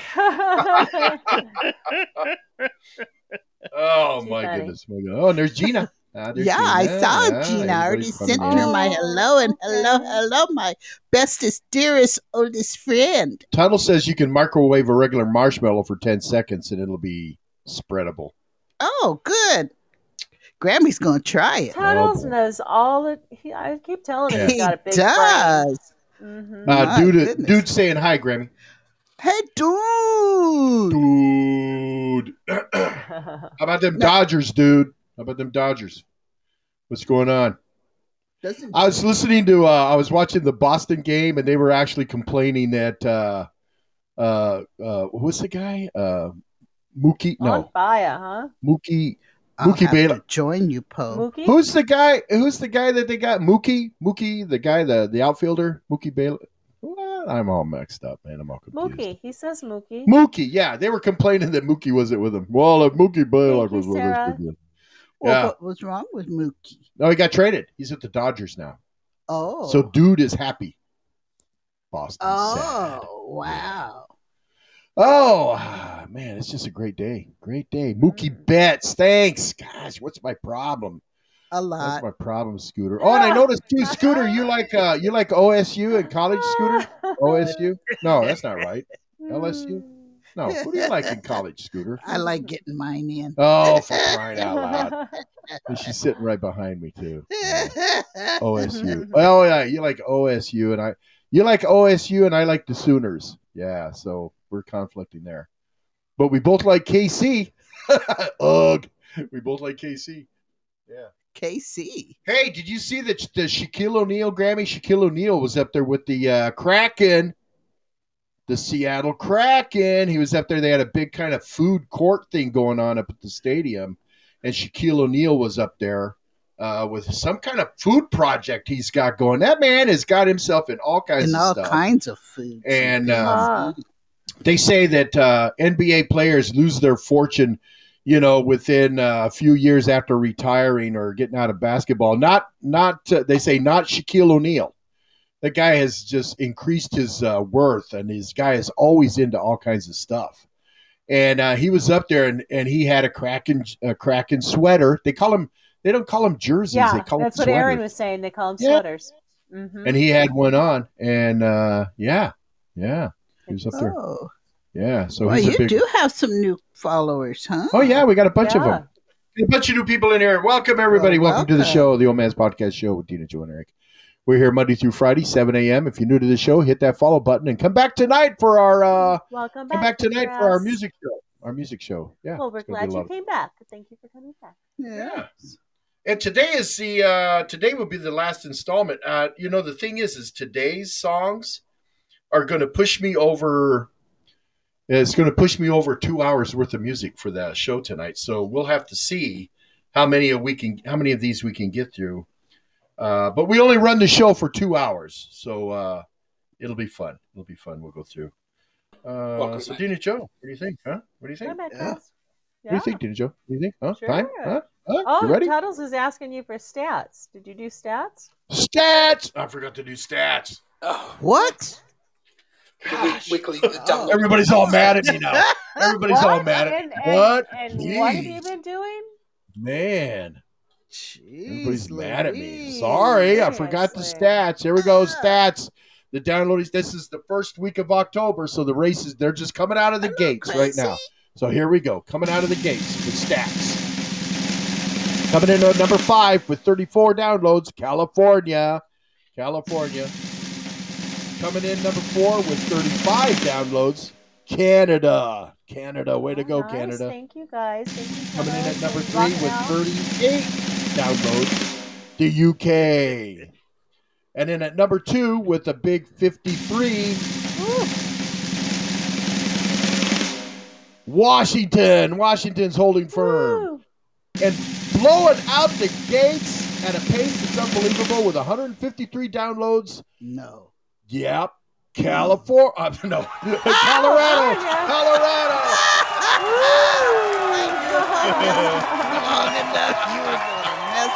Oh, my goodness. Oh, and there's Gina. There's Gina. I saw Gina. I already sent her my hello and hello, my bestest, dearest, oldest friend. Tuttle says you can microwave a regular marshmallow for 10 seconds and it'll be spreadable. Oh, good. Grammy's going to try it. Tuttles knows all the... I keep telling him he's got a big brain. Mm-hmm. Dude's saying hi, Grammy. Hey, dude. Dude. How about them Dodgers, dude? How about them Dodgers? What's going on? I was listening to, I was watching the Boston game, and they were actually complaining that, what's the guy? Mookie? No. On fire, huh? Mookie Baylor. Join you, Poe. Who's the guy that they got? Mookie, the guy, the outfielder? Mookie Baylor. Well, I'm all mixed up, man. I'm all confused. Mookie. He says Mookie. Mookie, yeah. They were complaining that Mookie wasn't with him. Well, if Mookie Baylor was with us. Well, what was wrong with Mookie? No, he got traded. He's at the Dodgers now. Oh. So dude is happy. Boston. Oh, wow. Oh, man, it's just a great day. Great day. Mookie Betts. Thanks. Gosh, what's my problem? A lot. That's my problem, Scooter. Oh, and I noticed too, Scooter, you like OSU in college, Scooter? OSU? No, that's not right. LSU? No, who do you like in college, Scooter? I like getting mine in. Oh, for crying out loud. And she's sitting right behind me, too. Yeah. OSU. Oh, yeah, you like OSU, and I like the Sooners. Yeah, so we're conflicting there. But we both like KC. Ugh. We both like KC. Yeah. KC. Hey, did you see that the Shaquille O'Neal Grammy? Shaquille O'Neal was up there with the Kraken, the Seattle Kraken. He was up there. They had a big kind of food court thing going on up at the stadium, and Shaquille O'Neal was up there with some kind of food project he's got going. That man has got himself in all kinds of stuff. And all kinds of food. And they say that NBA players lose their fortune, within a few years after retiring or getting out of basketball. They say not Shaquille O'Neal. That guy has just increased his worth, and his guy is always into all kinds of stuff. And he was up there, and he had a Kraken sweater. They don't call them jerseys. Yeah, they call that's them what Aaron was saying. They call them sweaters. Mm-hmm. And he had one on, and he was up there. Oh. Yeah, so well, you do have some new followers, huh? Oh, yeah, we got a bunch of them. A bunch of new people in here. Welcome, everybody. Welcome to the show, the Old Man's Podcast Show with Dina, Joe, and Eric. We're here Monday through Friday, 7 a.m. If you're new to the show, hit that follow button and come back tonight for our for our music show. Our music show. Yeah. Well, we're glad you came back. Thank you for coming back. Yeah. And today is today will be the last installment. The thing is today's songs are going to push me over. It's going to push me over 2 hours worth of music for the show tonight. So we'll have to see how many of these we can get through. But we only run the show for 2 hours, so it'll be fun. We'll go through. So Dina Joe, what do you think? Huh? What do you think? Yeah. What do you think, Dina Joe? What do you think? Huh? Sure. Fine? Huh? Oh, you ready? Tuttles is asking you for stats. Did you do stats? Stats! I forgot to do stats. Oh. What? Weekly. Everybody's all mad at me now. Everybody's all mad at me. What? And what have you been doing? Man. Jeez, everybody's mad at me. Sorry, I forgot the stats. Here we go, stats. The downloading. This is the first week of October, so the races, they're just coming out of the gates right now. So here we go. Coming out of the gates with stats. Coming in at number 5 with 34 downloads, California. Coming in number 4 with 35 downloads, Canada. Way to go, nice. Canada. Thank you, guys. Coming in at number 3 with 38 downloads, the UK. And then at number 2 with a big 53, Washington. Washington's holding firm. Woo. And blowing out the gates at a pace that's unbelievable with 153 downloads. No. Yep. California. No. Colorado. Long enough, you were going to mess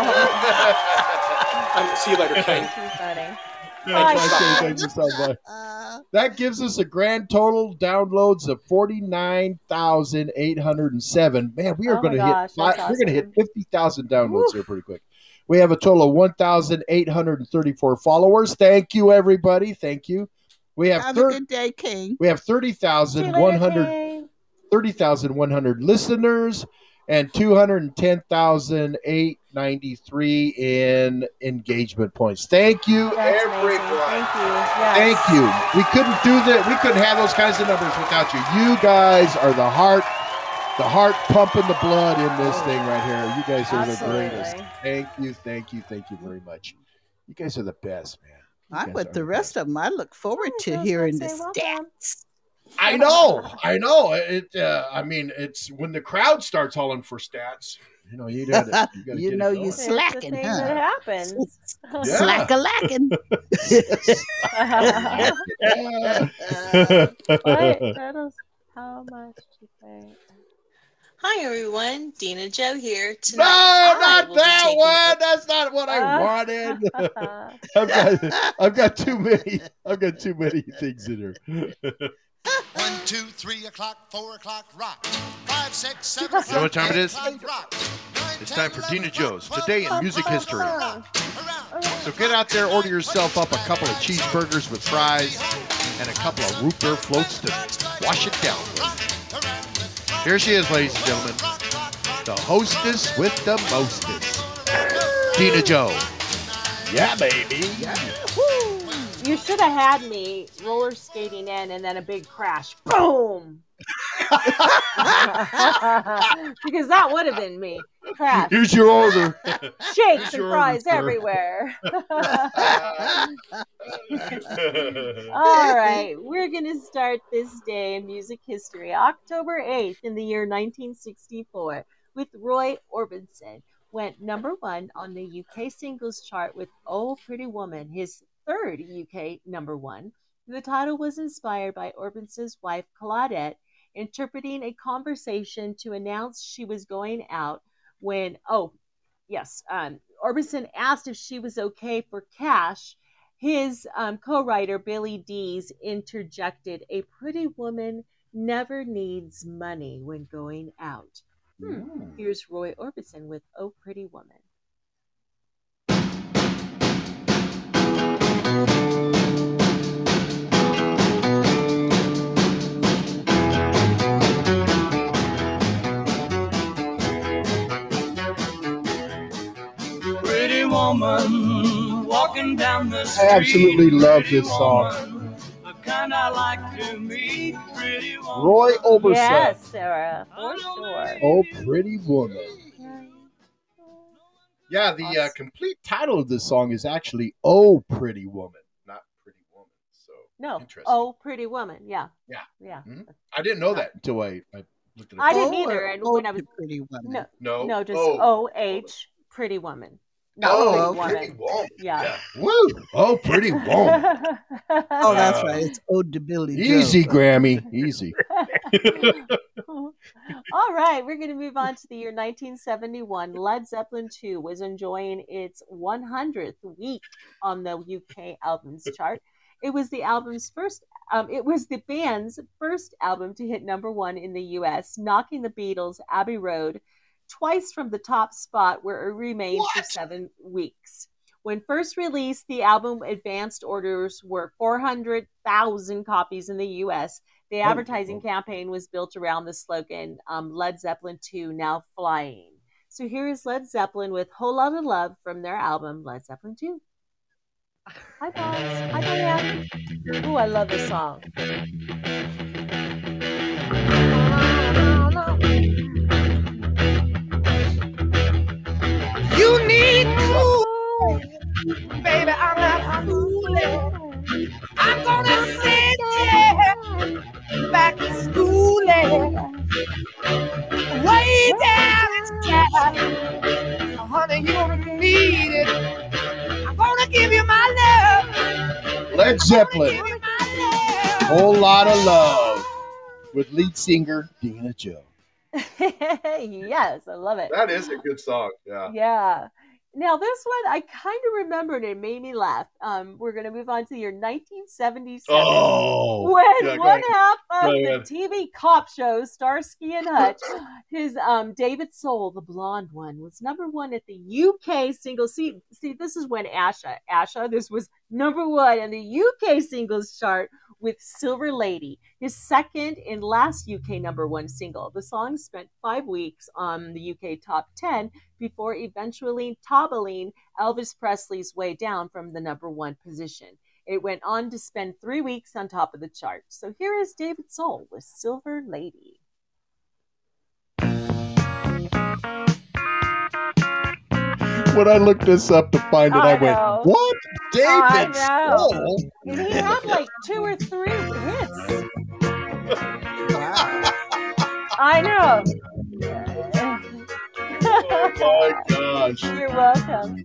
that See you later, Kane. Thank you so much. That gives us a grand total downloads of 49,807. Man, we are going to hit. We're going to hit 50,000 downloads here pretty quick. We have a total of 1,834 followers. Thank you, everybody. Thank you. We have a good day, King. We have 30,100 listeners and 210,893 in engagement points. Thank you, everybody. Thank you. Yes. Thank you. We couldn't do that. We couldn't have those kinds of numbers without you. You guys are the heart pumping the blood in this thing right here. You guys are the greatest. Thank you very much. You guys are the best, man. I'm with the rest of them. I look forward to hearing the stats. I know. I mean, it's when the crowd starts hauling for stats. You know, you gotta you slacking, it's the thing huh? that happens. Slack-a-lacking. That is how much you pay. Hi everyone, Dina Joe here. Tonight, no, not that one. That's not what I wanted. I've got too many. I've got too many things in here. 1, 2, 3 o'clock, 4 o'clock, rock. 5, 6, 7. You know what time it is? It's time for Dina Joe's Today in Music History. So get out there, order yourself up a couple of cheeseburgers with fries and a couple of root beer floats to wash it down with. Here she is, ladies and gentlemen, the hostess with the mostest, Dina Joe. Yeah, baby. Yeah. You should have had me roller skating in and then a big crash. Boom! Because that would have been me. Crash. Here's your order. Shakes and fries everywhere. All right. We're going to start this day in music history, October 8th in the year 1964, with Roy Orbison. Went #1 on the UK singles chart with Oh Pretty Woman, his third UK #1. The title was inspired by Orbison's wife, Claudette, interpreting a conversation to announce she was going out when, Orbison asked if she was okay for cash. His co-writer, Billy Dees, interjected, "A pretty woman never needs money when going out." Here's Roy Orbison with Oh Pretty Woman. Pretty woman walking down the street. I absolutely love this song. The kind I like to meet, pretty woman. Roy Orbison. Yes, Sarah, for sure. Oh Pretty Woman. Yeah, the complete title of this song is actually Oh Pretty Woman, not Pretty Woman. So no, interesting. Oh Pretty Woman. Yeah. Mm-hmm. I didn't know that until I looked at it. I didn't either. And when I was Pretty Woman. No, just O-H Pretty Woman. No, Pretty Woman. Yeah. Woo! Oh, Pretty Woman. Oh, that's right. It's Ode to Billy Joe. Easy, Grammy. Easy. All right, we're going to move on to the year 1971. Led Zeppelin 2 was enjoying its 100th week on the UK albums chart. It was the band's first album to hit #1 in the US, knocking the Beatles' Abbey Road twice from the top spot, where it remained for 7 weeks. When first released, the album advanced orders were 400,000 copies in the U.S. The advertising campaign was built around the slogan, Led Zeppelin 2, now flying. So here is Led Zeppelin with Whole Lotta Love from their album, Led Zeppelin 2. Hi, Boss. Hi, Diane. Ooh, I love this song. You need cool, baby. I'm not fooling. I'm gonna send you back to school, way down in Seattle. Honey, you're gonna need it. I'm gonna give you my love. Led Zeppelin. Whole Lotta Love. with lead singer Dina Joe. Yes, I love it. That is a good song. Yeah. Yeah. Now this one I kind of remembered. It made me laugh. We're gonna move on to the year 1977. Oh, when one half of the TV cop show Starsky and Hutch, his David Soul, the blonde one, was #1 at the UK single. See, this is when Asha. This was #1 in the UK singles chart with Silver Lady, his second and last UK #1 single. The song spent 5 weeks on the UK top 10 before eventually toppling Elvis Presley's way down from the #1 position. It went on to spend 3 weeks on top of the chart. So here is David Soul with Silver Lady. When I looked this up to find it, I went, what? David Soul? And he had like 2 or 3 hits. I know. Oh my gosh. You're welcome.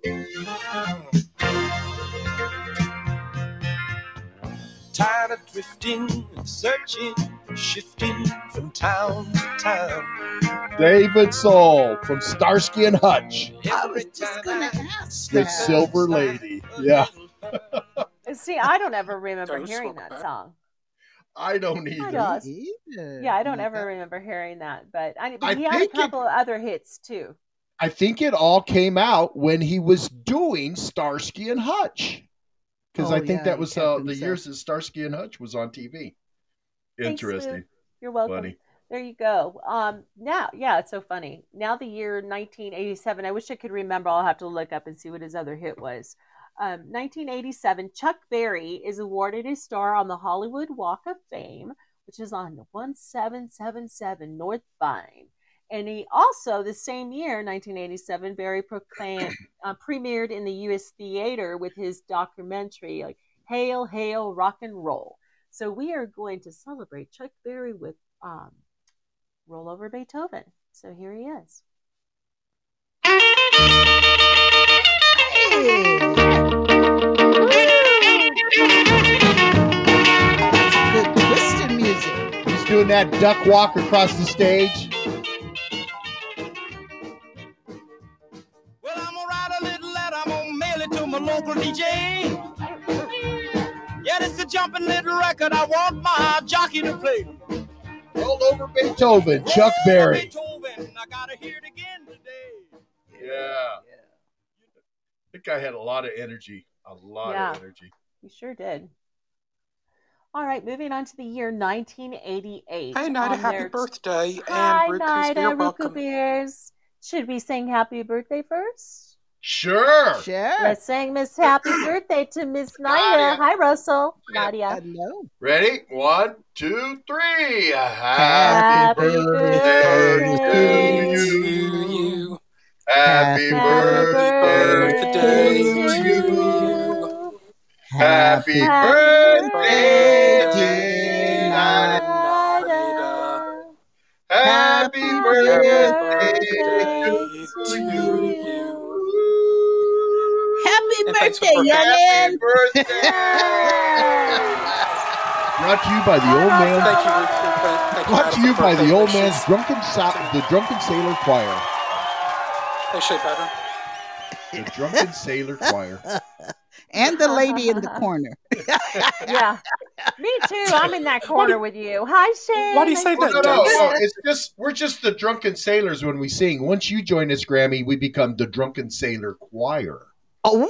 Tired of drifting, searching, shifting from town to town. David Soul from Starsky and Hutch. I was just going to ask with that. Silver Lady. Yeah. See, I don't ever remember hearing that song. I don't either. Yeah, I don't ever remember hearing that. But he had a couple of other hits too. I think it all came out when he was doing Starsky and Hutch. Because I think that was the years that Starsky and Hutch was on TV. Interesting. Thanks, you're welcome. Funny. There you go. Now, yeah, it's so funny. Now the year 1987. I wish I could remember. I'll have to look up and see what his other hit was. 1987. Chuck Berry is awarded a star on the Hollywood Walk of Fame, which is on 1777 North Vine. And he also, the same year, 1987, Berry premiered in the U.S. theater with his documentary, like Hail, Hail, Rock and Roll. So we are going to celebrate Chuck Berry with Roll Over Beethoven. So here he is. Good twisted music. He's doing that duck walk across the stage. My local DJ. Yeah, this is a jumping little record I want my jockey to play. Roll Over Beethoven, Chuck Berry. Beethoven, I gotta hear it again today. Yeah. That guy had a lot of energy. A lot of energy. He sure did. All right, moving on to the year 1988. Hey, Nida, happy birthday. Hi, and Nida, Ruku Beers. Should we sing happy birthday first? Sure. Let's sing Miss Happy Birthday to Miss Nadia. Hi, Russell. Nadia. Hello. Ready? 1, 2, 3. Happy birthday to you. Happy birthday to you. Happy birthday, dear Nadia. Happy birthday to you. Happy birthday, youngin'! Brought to you by the old man. Brought to you by the old man's drunken sailor choir. They say better. The drunken sailor choir. And the lady in the corner. Yeah, me too. I'm in that corner with you. Hi, Shane. Why do you say that? No, it's we're just the drunken sailors when we sing. Once you join us, Grammy, we become the drunken sailor choir. Oh.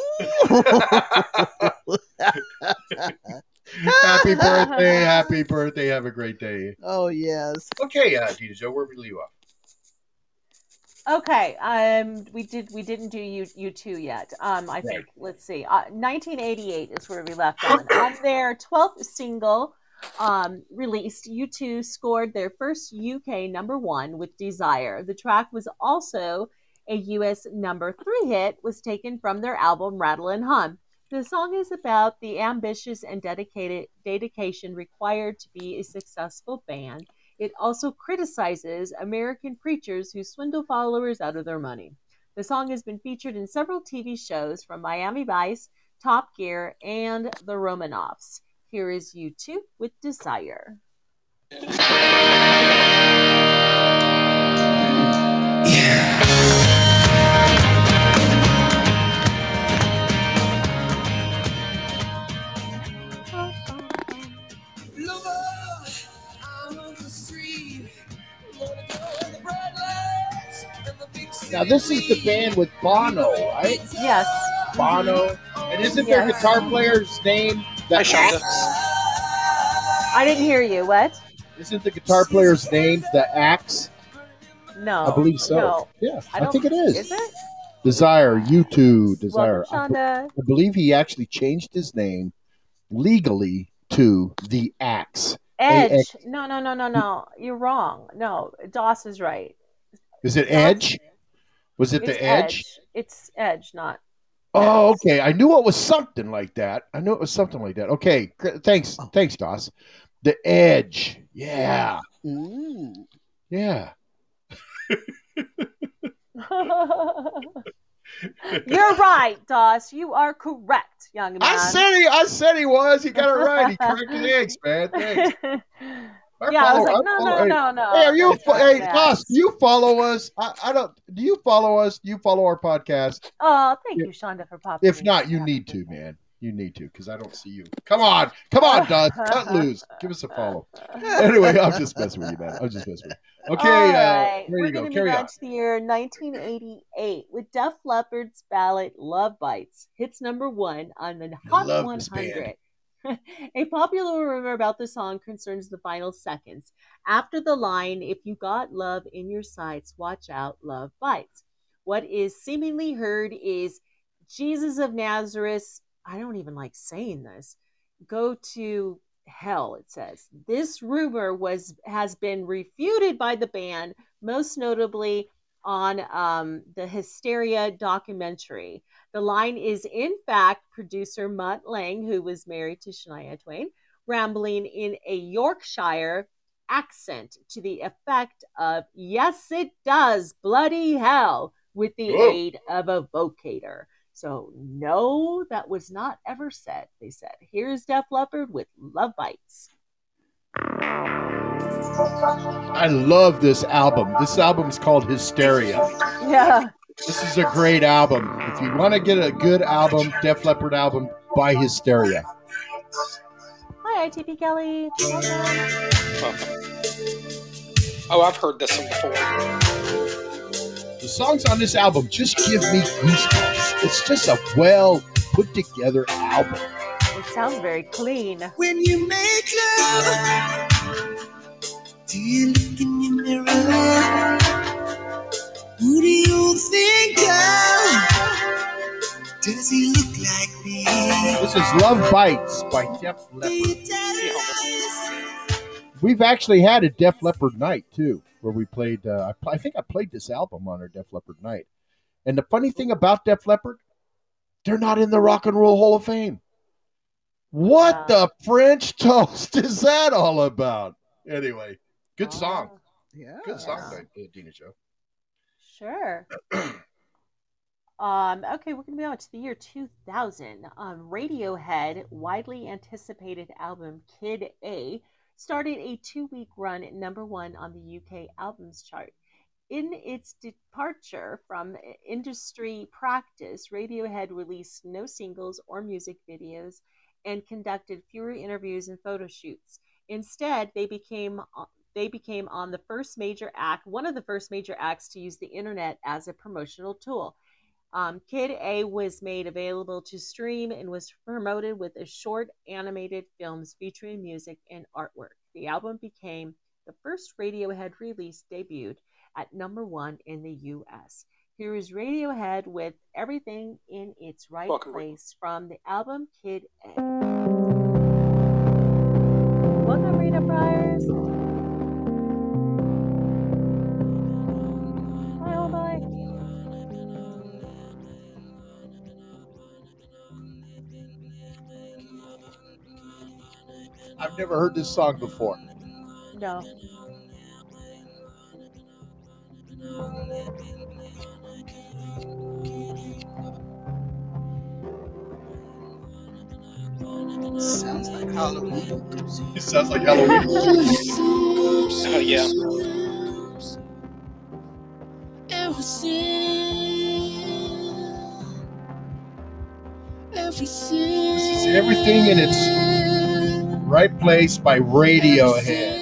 Happy birthday, happy birthday. Have a great day. Oh, yes. Okay, Dina Joe, where will you off? Okay, we didn't do U2 yet. I think, let's see. 1988 is where we left on. On their 12th single released, U2 scored their first UK #1 with Desire. The track was also a US #3 hit, was taken from their album Rattle and Hum. The song is about the ambitious and dedication required to be a successful band. It also criticizes American preachers who swindle followers out of their money. The song has been featured in several TV shows from Miami Vice, Top Gear, and The Romanovs. Here is U2 with Desire. Now, this is the band with Bono, right? Yes. Bono. And isn't their guitar player's name the Axe? I didn't hear you. What? Isn't the guitar player's name the Axe? No. I believe so. No. Yeah, I think it is. Is it? Desire, U2, Desire. Welcome, Shonda. I believe he actually changed his name legally to the Axe. Edge. A-X. No. You're wrong. No, Doss is right. Is it Edge? Was it the Edge? It's Edge, not. Oh, okay. I knew it was something like that. Okay, thanks, Doss. The Edge. Yeah. Mm. Yeah. You're right, Doss. You are correct, young man. I said he was. He got it right. He corrected eggs, man. Thanks. I was like, no. Hey, Doss, do you follow us? I don't. Do you follow us? Do you follow our podcast? Oh, thank you, Shonda, for popping. If not, you need to, man. You need to, because I don't see you. Come on, Doss. Cut loose. Give us a follow. Anyway, I'm just messing with you, man. Okay, right. there you go. Carry on. To the year 1988 with Def Leppard's ballad "Love Bites" hits #1 on the Hot 100. A popular rumor about the song concerns the final seconds. After the line, "If you got love in your sights, watch out, love bites." What is seemingly heard is Jesus of Nazareth. I don't even like saying this. Go to hell, it says. This rumor has been refuted by the band, most notably on the Hysteria documentary. The line is, in fact, producer Mutt Lange, who was married to Shania Twain, rambling in a Yorkshire accent to the effect of, "Yes, it does, bloody hell," with the aid of a vocator. So, no, that was not ever said, they said. Here's Def Leppard with "Love Bites." I love this album. This album is called Hysteria. Yeah. This is a great album. If you want to get a good album, Def Leppard album, buy Hysteria. Hi, ITP Kelly. Welcome. Oh, I've heard this one before. The songs on this album just give me goosebumps. It's just a well put together album. It sounds very clean. When you make love, do you look in your mirror? Who do you think of? Does he look like me? This is Love Bites by Def Leppard. We've actually had a Def Leppard night, too, where we played, I think I played this album on our Def Leppard night. And the funny thing about Def Leppard, they're not in the Rock and Roll Hall of Fame. What the French toast is that all about? Anyway, good song. Yeah. Good song by Dina Joe. Sure. Okay, we're going to be on to the year 2000. Radiohead widely anticipated album Kid A started a 2-week run at #1 on the UK albums chart. In its departure from industry practice, Radiohead released no singles or music videos and conducted fewer interviews and photo shoots. Instead, they became one of the first major acts to use the internet as a promotional tool. Kid A was made available to stream and was promoted with a short animated films featuring music and artwork. The album became the first Radiohead release debuted at #1 in the US. Here is Radiohead with Everything in Its Right Place from the album Kid A. Welcome, Rita Byers. Hi, old boy. I've never heard this song before. No. Sounds like Halloween. It sounds like Halloween. Oh, yeah. This is Everything in Its Right Place by Radiohead.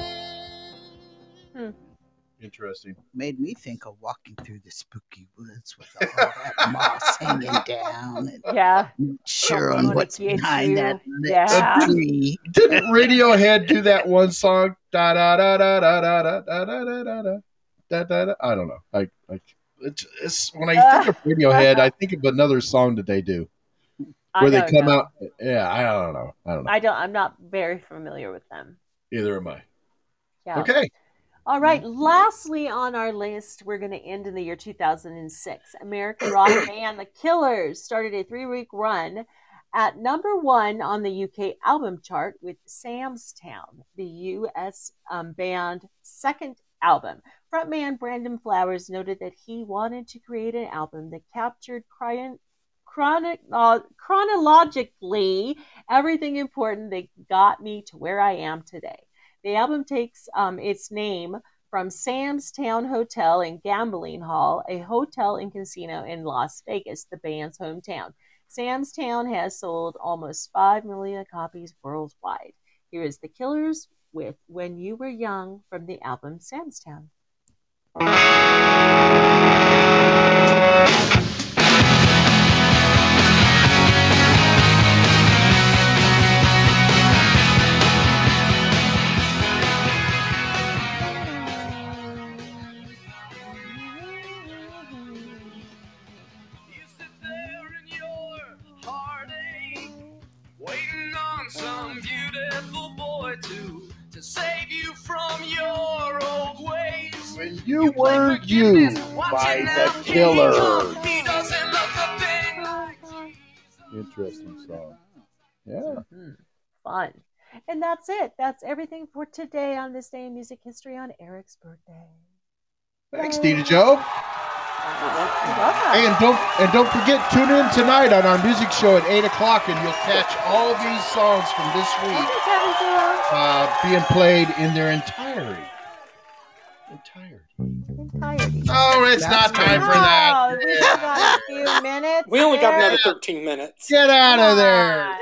Interesting. Made me think of walking through the spooky woods with all that moss hanging down. And sure on what's behind that tree. Didn't Radiohead do that one song? Da da da da da da da da da da da da. I don't know. It's when I think of Radiohead, I think of another song that they do where they come out. Yeah, I don't know. I'm not very familiar with them. Either am I. Yeah. Okay. All right. Lastly on our list, we're going to end in the year 2006. American rock band The Killers started a 3-week run at number 1 on the UK album chart with Sam's Town, the US band's second album. Frontman Brandon Flowers noted that he wanted to create an album that captured chronologically everything important that got me to where I am today. The album takes its name from Sam's Town Hotel and Gambling Hall, a hotel and casino in Las Vegas, the band's hometown. Sam's Town has sold almost 5 million copies worldwide. Here is The Killers with When You Were Young from the album Sam's Town. Some beautiful boy to save you from your old ways. When You Were You by The Killers. He doesn't look a thing like Interesting song. Yeah. Mm-hmm. Fun. And that's it. That's everything for today on this day in music history on Eric's birthday. Thanks, Dina Joe. Hey, and don't forget, tune in tonight on our music show at 8:00, and you'll catch all these songs from this week being played in their entirety. Oh, it's not time for that. We got a few minutes. We only got another 13 minutes. Get out of there,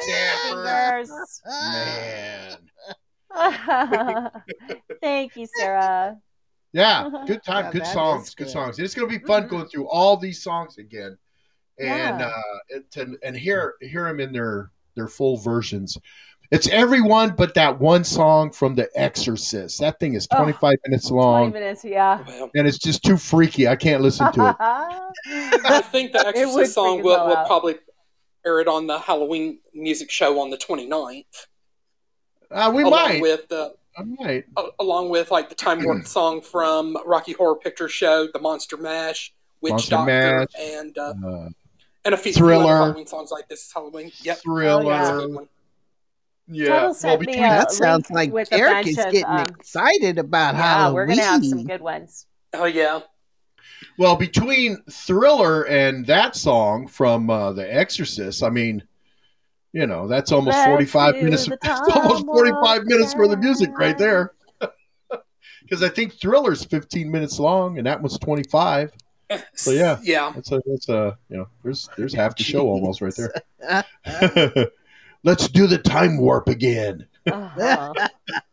man. Thank you, Sarah. Yeah, good time, good songs, good songs. It's going to be fun going through all these songs again, and and hear them in their full versions. It's everyone but that one song from The Exorcist. That thing is 25 minutes long. 20 minutes, yeah. And it's just too freaky. I can't listen to it. I think The Exorcist song will probably air it on the Halloween music show on the 29th. We might. Along with like the Time Warp song from Rocky Horror Picture Show, the Monster Mash, Witch Doctor, and a few Thriller Halloween songs like This Is Halloween. Yep. Thriller. That's a good one. Yeah, that sounds like Eric is getting excited about Halloween. We're going to have some good ones. Oh, yeah. Well, between Thriller and that song from The Exorcist, I mean, you know, that's almost 45 minutes. That's almost 45 minutes worth of music right there. Because I think Thriller's 15 minutes long, and that one's 25. So yeah, that's a you know, there's half the show almost right there. Let's do the Time Warp again. I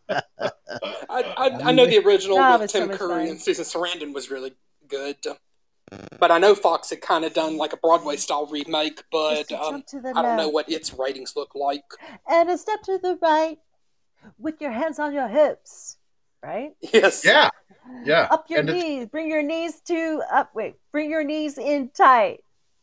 know the original with Tim Curry and Susan Sarandon was really good. But I know Fox had kind of done like a Broadway-style remake, but I don't know what its ratings look like. And a step to the right with your hands on your hips, right? Yes. Yeah. Up your knees. Bring your knees bring your knees in tight.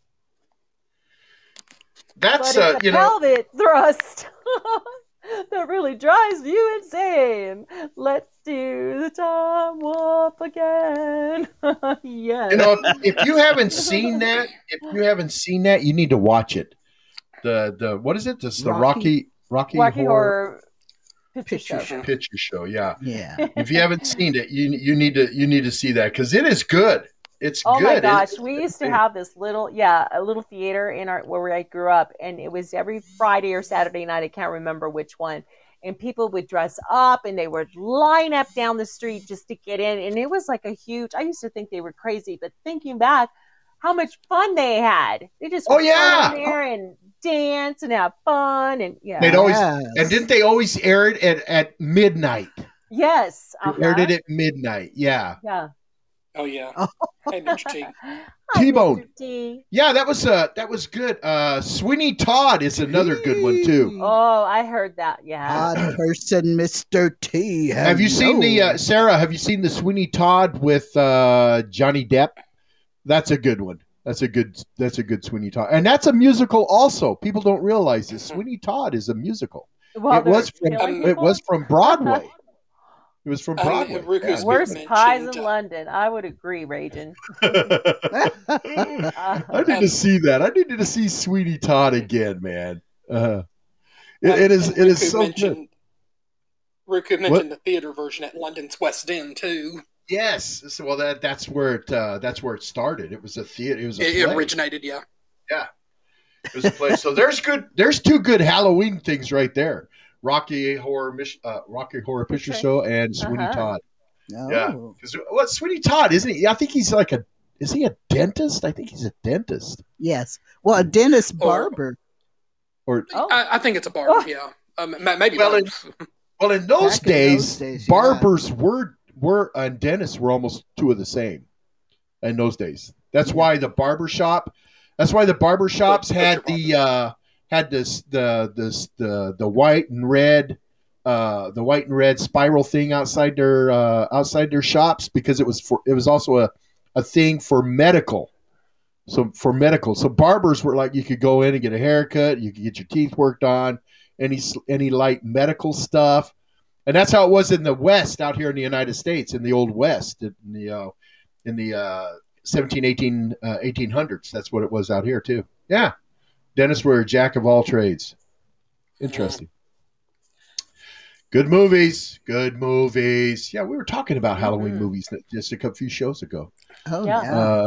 That's a pelvic thrust that really drives you insane. Let's do the Time Warp again. Yes. You know, if you haven't seen that, you need to watch it. The what is it? This the Rocky Horror Picture Show. Yeah. Yeah. If you haven't seen it, you need to see that because it is good. It's oh good. My gosh, we used to have this a little theater in where I grew up, and it was every Friday or Saturday night. I can't remember which one. And people would dress up and they would line up down the street just to get in. And it was like a huge, I used to think they were crazy, but thinking back, how much fun they had. They just go in there and dance and have fun. And they'd always, and didn't they always air it at midnight? Yes. They aired it at midnight. Yeah. Yeah. Oh yeah. Hey, Mr. T. T-Bone. Yeah, that was good. Sweeney Todd is another good one too. Oh, I heard that. Yeah. Odd person, Mr. T. Have you seen the Sarah? Have you seen the Sweeney Todd with Johnny Depp? That's a good one. That's a good Sweeney Todd, and that's a musical also. People don't realize this. Sweeney Todd is a musical. Well, it was from Broadway. It was from Broadway. Worst pies in London. I would agree, Ragin. I need to see that. I needed to see Sweeney Todd again, man. It is so good. Riku mentioned the theater version at London's West End too. Yes. Well, that's where it started. It was a theater. It originated. Yeah. Yeah. It was a play. So there's two good Halloween things right there. Rocky Horror Picture Show and Sweeney Todd. Oh. Yeah, because Sweeney Todd isn't he? I think he's is he a dentist? I think he's a dentist. Yes, well, a dentist barber. I think it's a barber. Yeah, maybe. Well, in those days, barbers were and dentists were almost two of the same. In those days, that's why the barber shops had the. Had the white and red spiral thing outside their shops because it was also a thing for medical. So barbers were like, you could go in and get a haircut, you could get your teeth worked on, any light medical stuff, and that's how it was in the West out here in the United States, in the Old West, in the 1800s. That's what it was out here too. Yeah. Dentists were a jack of all trades. Interesting. Good movies. Yeah, we were talking about Halloween movies just a few shows ago. Oh, yeah.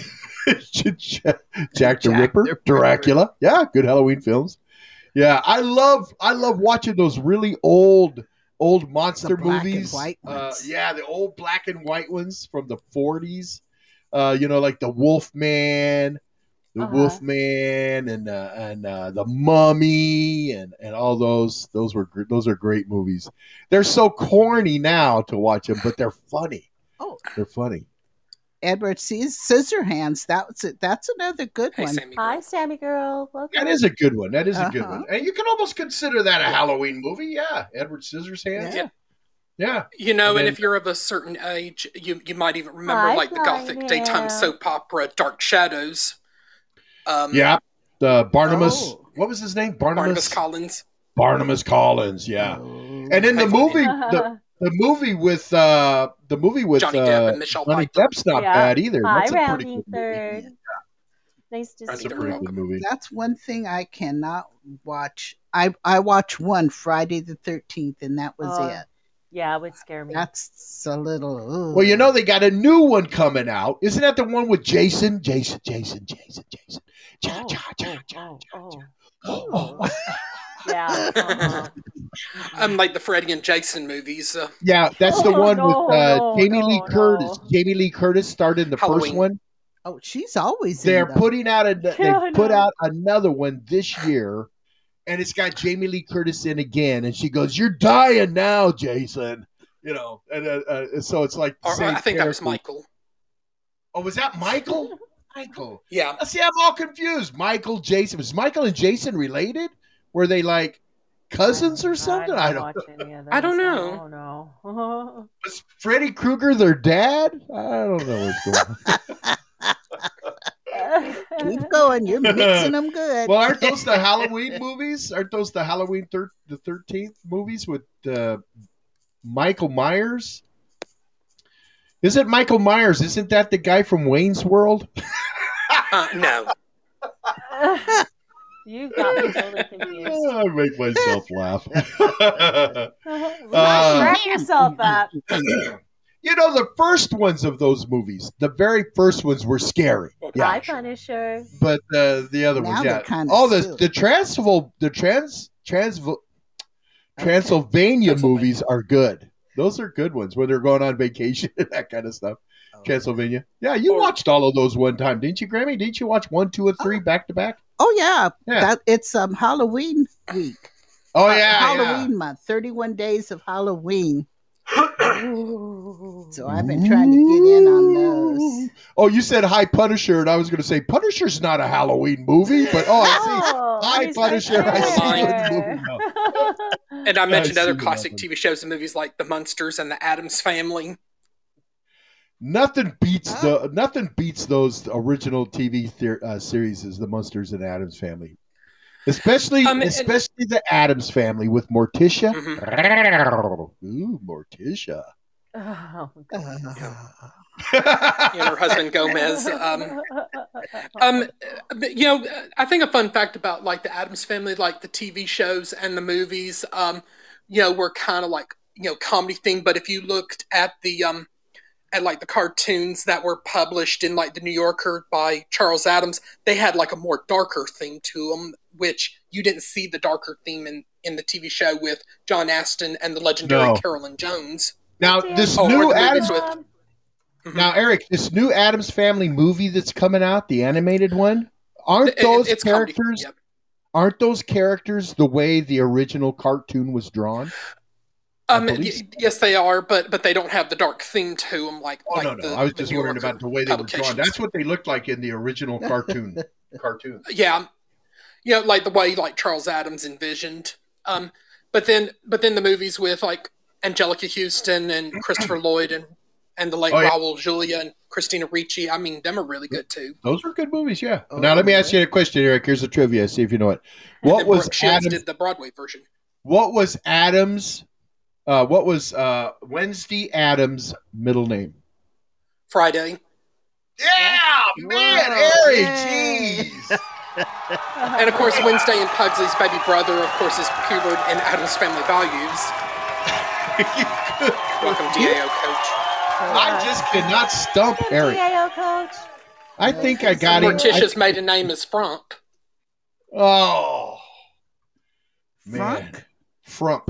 Jack the Ripper, Dracula. Yeah, good Halloween films. Yeah, I love watching those really old monster movies. Black and white ones. Yeah, the old black and white ones from the 40s. Like the Wolfman. The Wolfman and the Mummy and all those are great movies. They're so corny now to watch them, but they're funny. Oh, they're funny. Edward Scissorhands. That's another good one. Hi, Sammy Girl. Welcome. That is a good one. That is a good one, and you can almost consider that a Halloween movie. Yeah, Edward Scissorhands. Yeah. And if you're of a certain age, you might even remember the Gothic daytime soap opera Dark Shadows. The Barnabas. What was his name? Barnabas Collins. Barnabas Collins. Yeah, and in the movie, the movie with Johnny Depp and Michelle Johnny Depp's not bad either. Hi, That's a pretty good movie. Nice to see you. That's a pretty good movie. That's one thing I cannot watch. I watched one Friday the 13th, and that was it. Yeah, it would scare me. That's a little. Well, they got a new one coming out. Isn't that the one with Jason? Yeah. Like the Freddy and Jason movies. Yeah, that's the one with Jamie Lee Curtis. No. Jamie Lee Curtis starred in the first one. Oh, she's always. They're putting out out another one this year, and it's got Jamie Lee Curtis in again, and she goes, "You're dying now, Jason." And so it's like. I think that was Michael. Oh, was that Michael? Michael. Yeah. See, I'm all confused. Michael, Jason. Was Michael and Jason related? Were they like cousins or something? I don't know. I don't know. Was Freddy Krueger their dad? I don't know what's going on. Keep going. You're mixing them good. Well, aren't those the Halloween movies? Aren't those the Halloween the 13th movies with Michael Myers? Is it Michael Myers? Isn't that the guy from Wayne's World? No. You got me totally confused. I make myself laugh. Crack yourself up. You know, the first ones of those movies, the very first ones were scary. Yeah. Hi, Punisher. But the other ones, yeah. Transylvania movies are good. Those are good ones when they're going on vacation and that kind of stuff. Transylvania. Yeah, you watched all of those one time, didn't you, Grammy? Didn't you watch 1, 2, and 3 back to back? Oh yeah. It's Halloween week. Oh yeah, Halloween month. 31 days of Halloween. So I've been trying to get in on those. Oh, you said Hi Punisher, and I was going to say Punisher's not a Halloween movie, but I see. Hi Punisher, I see what movie now. And I mentioned other classic TV shows and movies like The Munsters and The Addams Family. Nothing beats those original TV series as The Munsters and Addams Family. Especially the Addams Family with Morticia. Mm-hmm. Ooh, Morticia. Oh, and her husband Gomez. You know, I think a fun fact about like the Addams Family, like the TV shows and the movies, you know, were kind of like, you know, comedy theme. But if you looked at the like the cartoons that were published in like the New Yorker by Charles Addams, they had like a more darker theme to them, which you didn't see the darker theme in the TV show with John Astin and the legendary Carolyn Jones. Now this new Addams, now Eric, this new Addams Family movie that's coming out, the animated one, aren't those characters? Yep. Aren't those characters the way the original cartoon was drawn? Yes, they are, but they don't have the dark theme to them. Like, no. I was just wondering about the way they were drawn. That's what they looked like in the original cartoon. Yeah, you know, like the way like Charles Addams envisioned. But then the movies with like Angelica Houston and Christopher Lloyd and the late Raul Julia and Christina Ricci. I mean, them are really good too. Those are good movies. Yeah. Now let me ask you a question, Eric. Here's a trivia. See if you know it. What was Adams did the Broadway version? What was Adams? What was Wednesday Addams' middle name? Friday. Yeah, man, Eric, jeez. And of course, Wednesday and Pugsley's baby brother, of course, is Hubert in Addams Family Values. Welcome, DAO Coach. I just cannot stump Eric. DAO Coach. I think I got him. Morticia's maiden name is Frump. Oh, man. Frump.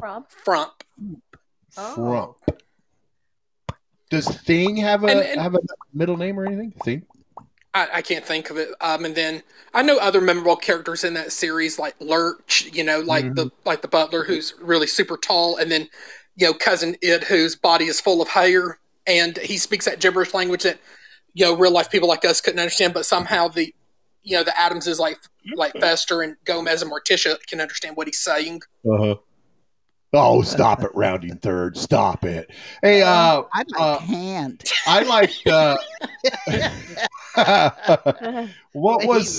Oh. Does Thing have a middle name or anything? Thing? I can't think of it. And then I know other memorable characters in that series, like Lurch. You know, like the butler who's really super tall, and then you know Cousin Id whose body is full of hair, and he speaks that gibberish language that you know real life people like us couldn't understand, but somehow the Adamses like Fester and Gomez and Morticia can understand what he's saying. Oh, stop it, rounding third. Stop it. Hey, I can't. I like what was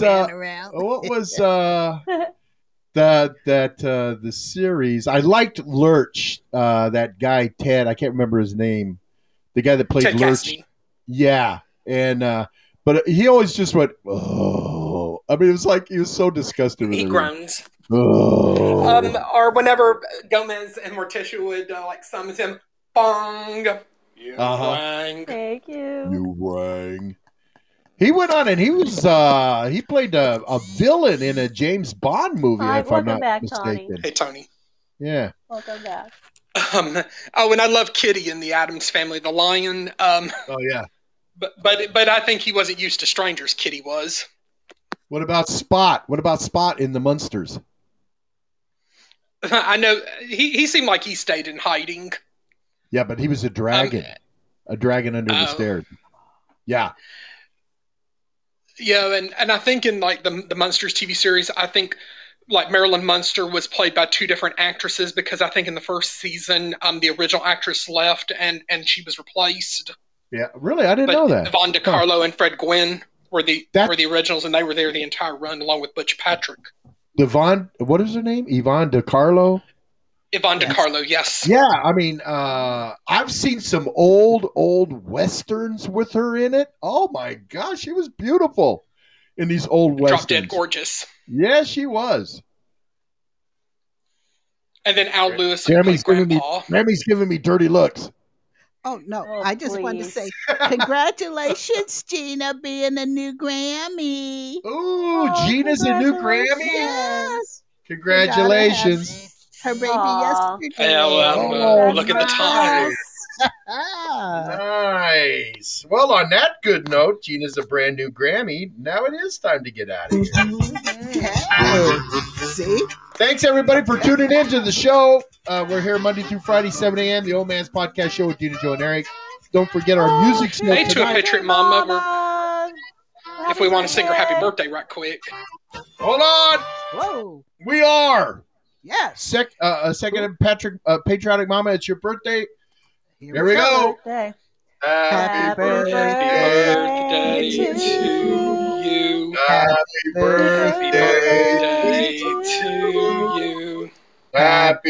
the series? I liked Lurch, that guy Ted, I can't remember his name. The guy that played Ted Lurch. Cassidy. Yeah. And but he always just went, oh. I mean, it was like he was so disgusted with it. He groans. Oh. Or whenever Gomez and Morticia would like summon him, bong, you rang. Thank you. You rang. He went on and he was he played a villain in a James Bond movie, if I'm not mistaken. Tony. Hey, Tony. Yeah. Welcome back. And I love Kitty in the Addams Family, the lion. Oh yeah. But I think he wasn't used to strangers. Kitty was. What about Spot? What about Spot in the Munsters? I know he seemed like he stayed in hiding. Yeah, but he was a dragon. A dragon under the stairs. Yeah. Yeah, and I think in like the Munsters TV series, I think like Marilyn Munster was played by two different actresses because I think in the first season the original actress left and she was replaced. Yeah, really? I didn't know that. Yvonne DiCarlo and Fred Gwynn were the originals, and they were there the entire run along with Butch Patrick. What is her name? Yvonne DiCarlo? Yvonne DiCarlo, yes. Yeah, I mean, I've seen some old Westerns with her in it. Oh my gosh, she was beautiful in these old Westerns. Drop Dead Gorgeous. Yeah, she was. And then Al Lewis. Jeremy's giving me dirty looks. Oh, no. I just wanted to say congratulations, Gina, being a new Grammy. Ooh, Gina's a new Grammy? Yes. Congratulations. Her baby yesterday. Yeah, look at the time. Nice. Well, on that good note, Gina's a brand new Grammy. Now it is time to get out of here. See? Thanks, everybody, for tuning in to the show. We're here Monday through Friday, 7 a.m., the Old Man's Podcast Show with Dina, Joe, and Eric. Don't forget our music show Hey, to a tonight. Patriot Mama. If we want to sing her happy birthday right quick. Hold on. Whoa. We are. Yes. Second Patriotic Mama, it's your birthday. Here we go. Birthday. Happy birthday to you. Happy birthday to you. Happy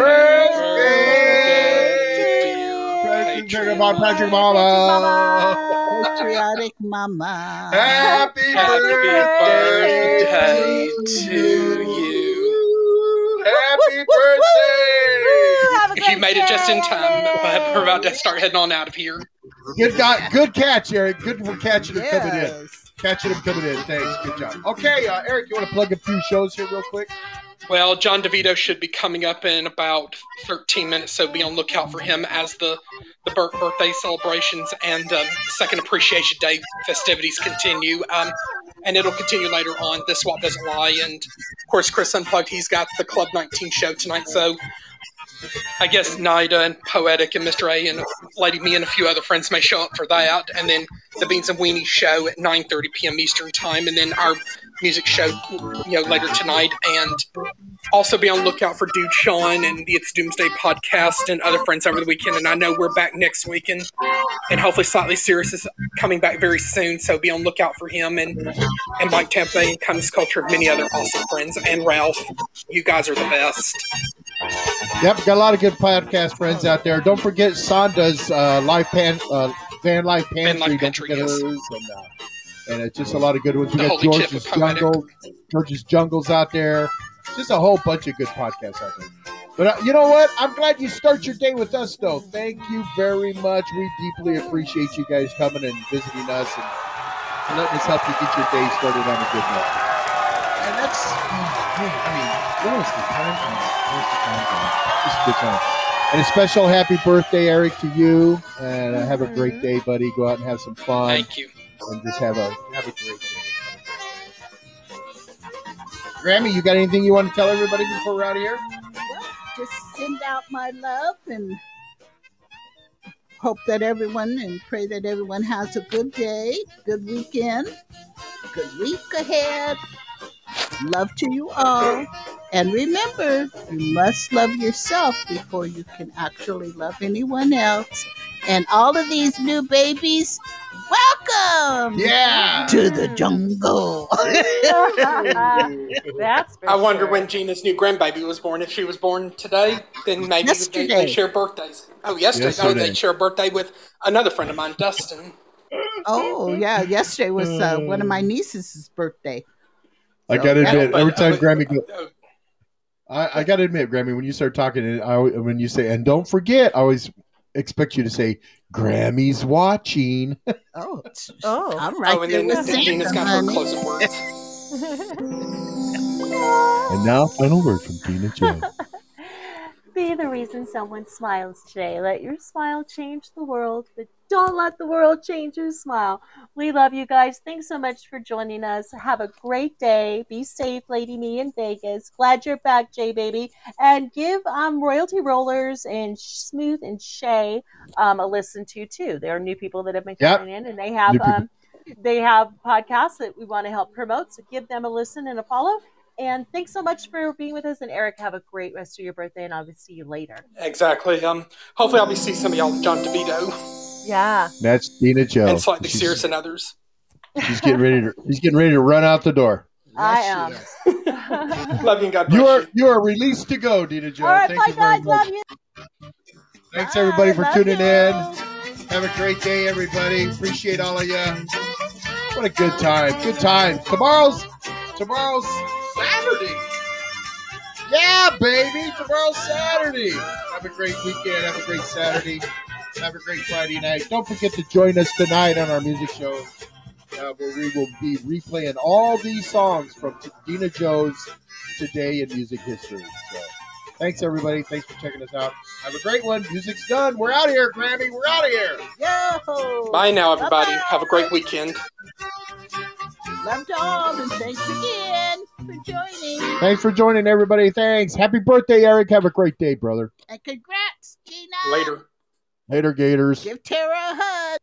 birthday, dear Patrick Mama. Patriotic Mama. Happy birthday to you. Happy birthday. You made it just in time. We're about to start heading on out of here. Good catch, Eric. Good for catching him coming in. Catching him coming in. Thanks. Good job. Okay, Eric, you want to plug a few shows here real quick? Well, John DeVito should be coming up in about 13 minutes, so be on lookout for him as the birthday celebrations and Second Appreciation Day festivities continue. And it'll continue later on. This Swap Doesn't Lie. And, of course, Chris Unplugged, he's got the Club 19 show tonight, so I guess Nida and Poetic and Mr. A and Lady Me and a few other friends may show up for that. And then the Beans and Weenie show at 9:30 p.m. Eastern Time. And then our music show, later tonight. And also be on the lookout for Dude Sean and the It's Doomsday podcast and other friends over the weekend. And I know we're back next weekend. And hopefully Slightly Serious is coming back very soon. So be on the lookout for him and Mike Tempe and Cummings Culture and many other awesome friends. And Ralph, you guys are the best. Yep, got a lot of good podcast friends out there. Don't forget Sonda's Van Life Pantry. Van Life Pantry, yes. And it's just a lot of good ones. We got George's Jungles out there. Just a whole bunch of good podcasts out there. But you know what? I'm glad you start your day with us, though. Thank you very much. We deeply appreciate you guys coming and visiting us and letting us help you get your day started on a good note. And that's, what is the time? Just a good time. And a special happy birthday, Eric, to you. And have a great day, buddy. Go out and have some fun. Thank you. And just have a great day. Grammy, you got anything you want to tell everybody before we're out of here? Well, just send out my love and hope that pray that everyone has a good day, good weekend, good week ahead. Love to you all. And remember, you must love yourself before you can actually love anyone else. And all of these new babies, welcome to the jungle. That's I wonder when Gina's new grandbaby was born. If she was born today, then maybe they share birthdays. Oh, yesterday. Oh, they share a birthday with another friend of mine, Dustin. Oh, yeah. Yesterday was one of my nieces' birthday. I got to admit, every time Grammy goes... I got to admit, Grammy, when you start talking, when you say, and don't forget, I always expect you to say, Grammy's watching. I'm right there and then Gina's got her closing words. And now, final word from Dina Joe. Be the reason someone smiles today. Let your smile change the world, but don't let the world change your smile. We love you guys. Thanks so much for joining us. Have a great day. Be safe, Lady Me in Vegas. Glad you're back, J Baby. And give Royalty Rollers and Smooth and Shay a listen to too. There are new people that have been coming in, and they have podcasts that we want to help promote. So give them a listen and a follow. And thanks so much for being with us. And Eric, have a great rest of your birthday, and I'll see you later. Exactly. Hopefully I'll be seeing some of y'all with John DeVito. Yeah. That's Dina Joe. And Slightly Serious and others. She's getting ready to run out the door. I am. Love you and God bless you are released to go, Dina Joe. All right, Thank bye you very guys. much. Love you. Thanks everybody for tuning in. Have a great day, everybody. Appreciate all of you. What a good time. Good time. Tomorrow's Saturday. Yeah, baby. Tomorrow's Saturday. Have a great weekend. Have a great Saturday. Have a great Friday night. Don't forget to join us tonight on our music show, where we will be replaying all these songs from Dina Joe's Today in Music History. So, thanks, everybody. Thanks for checking us out. Have a great one. Music's done. We're out of here, Grammy. We're out of here. Yo! Bye now, everybody. Bye-bye. Have a great weekend. Love to all, and thanks again for joining. Thanks for joining, everybody. Thanks. Happy birthday, Eric. Have a great day, brother. And congrats, Gina. Later. Later, Gators. Give Tara a hug.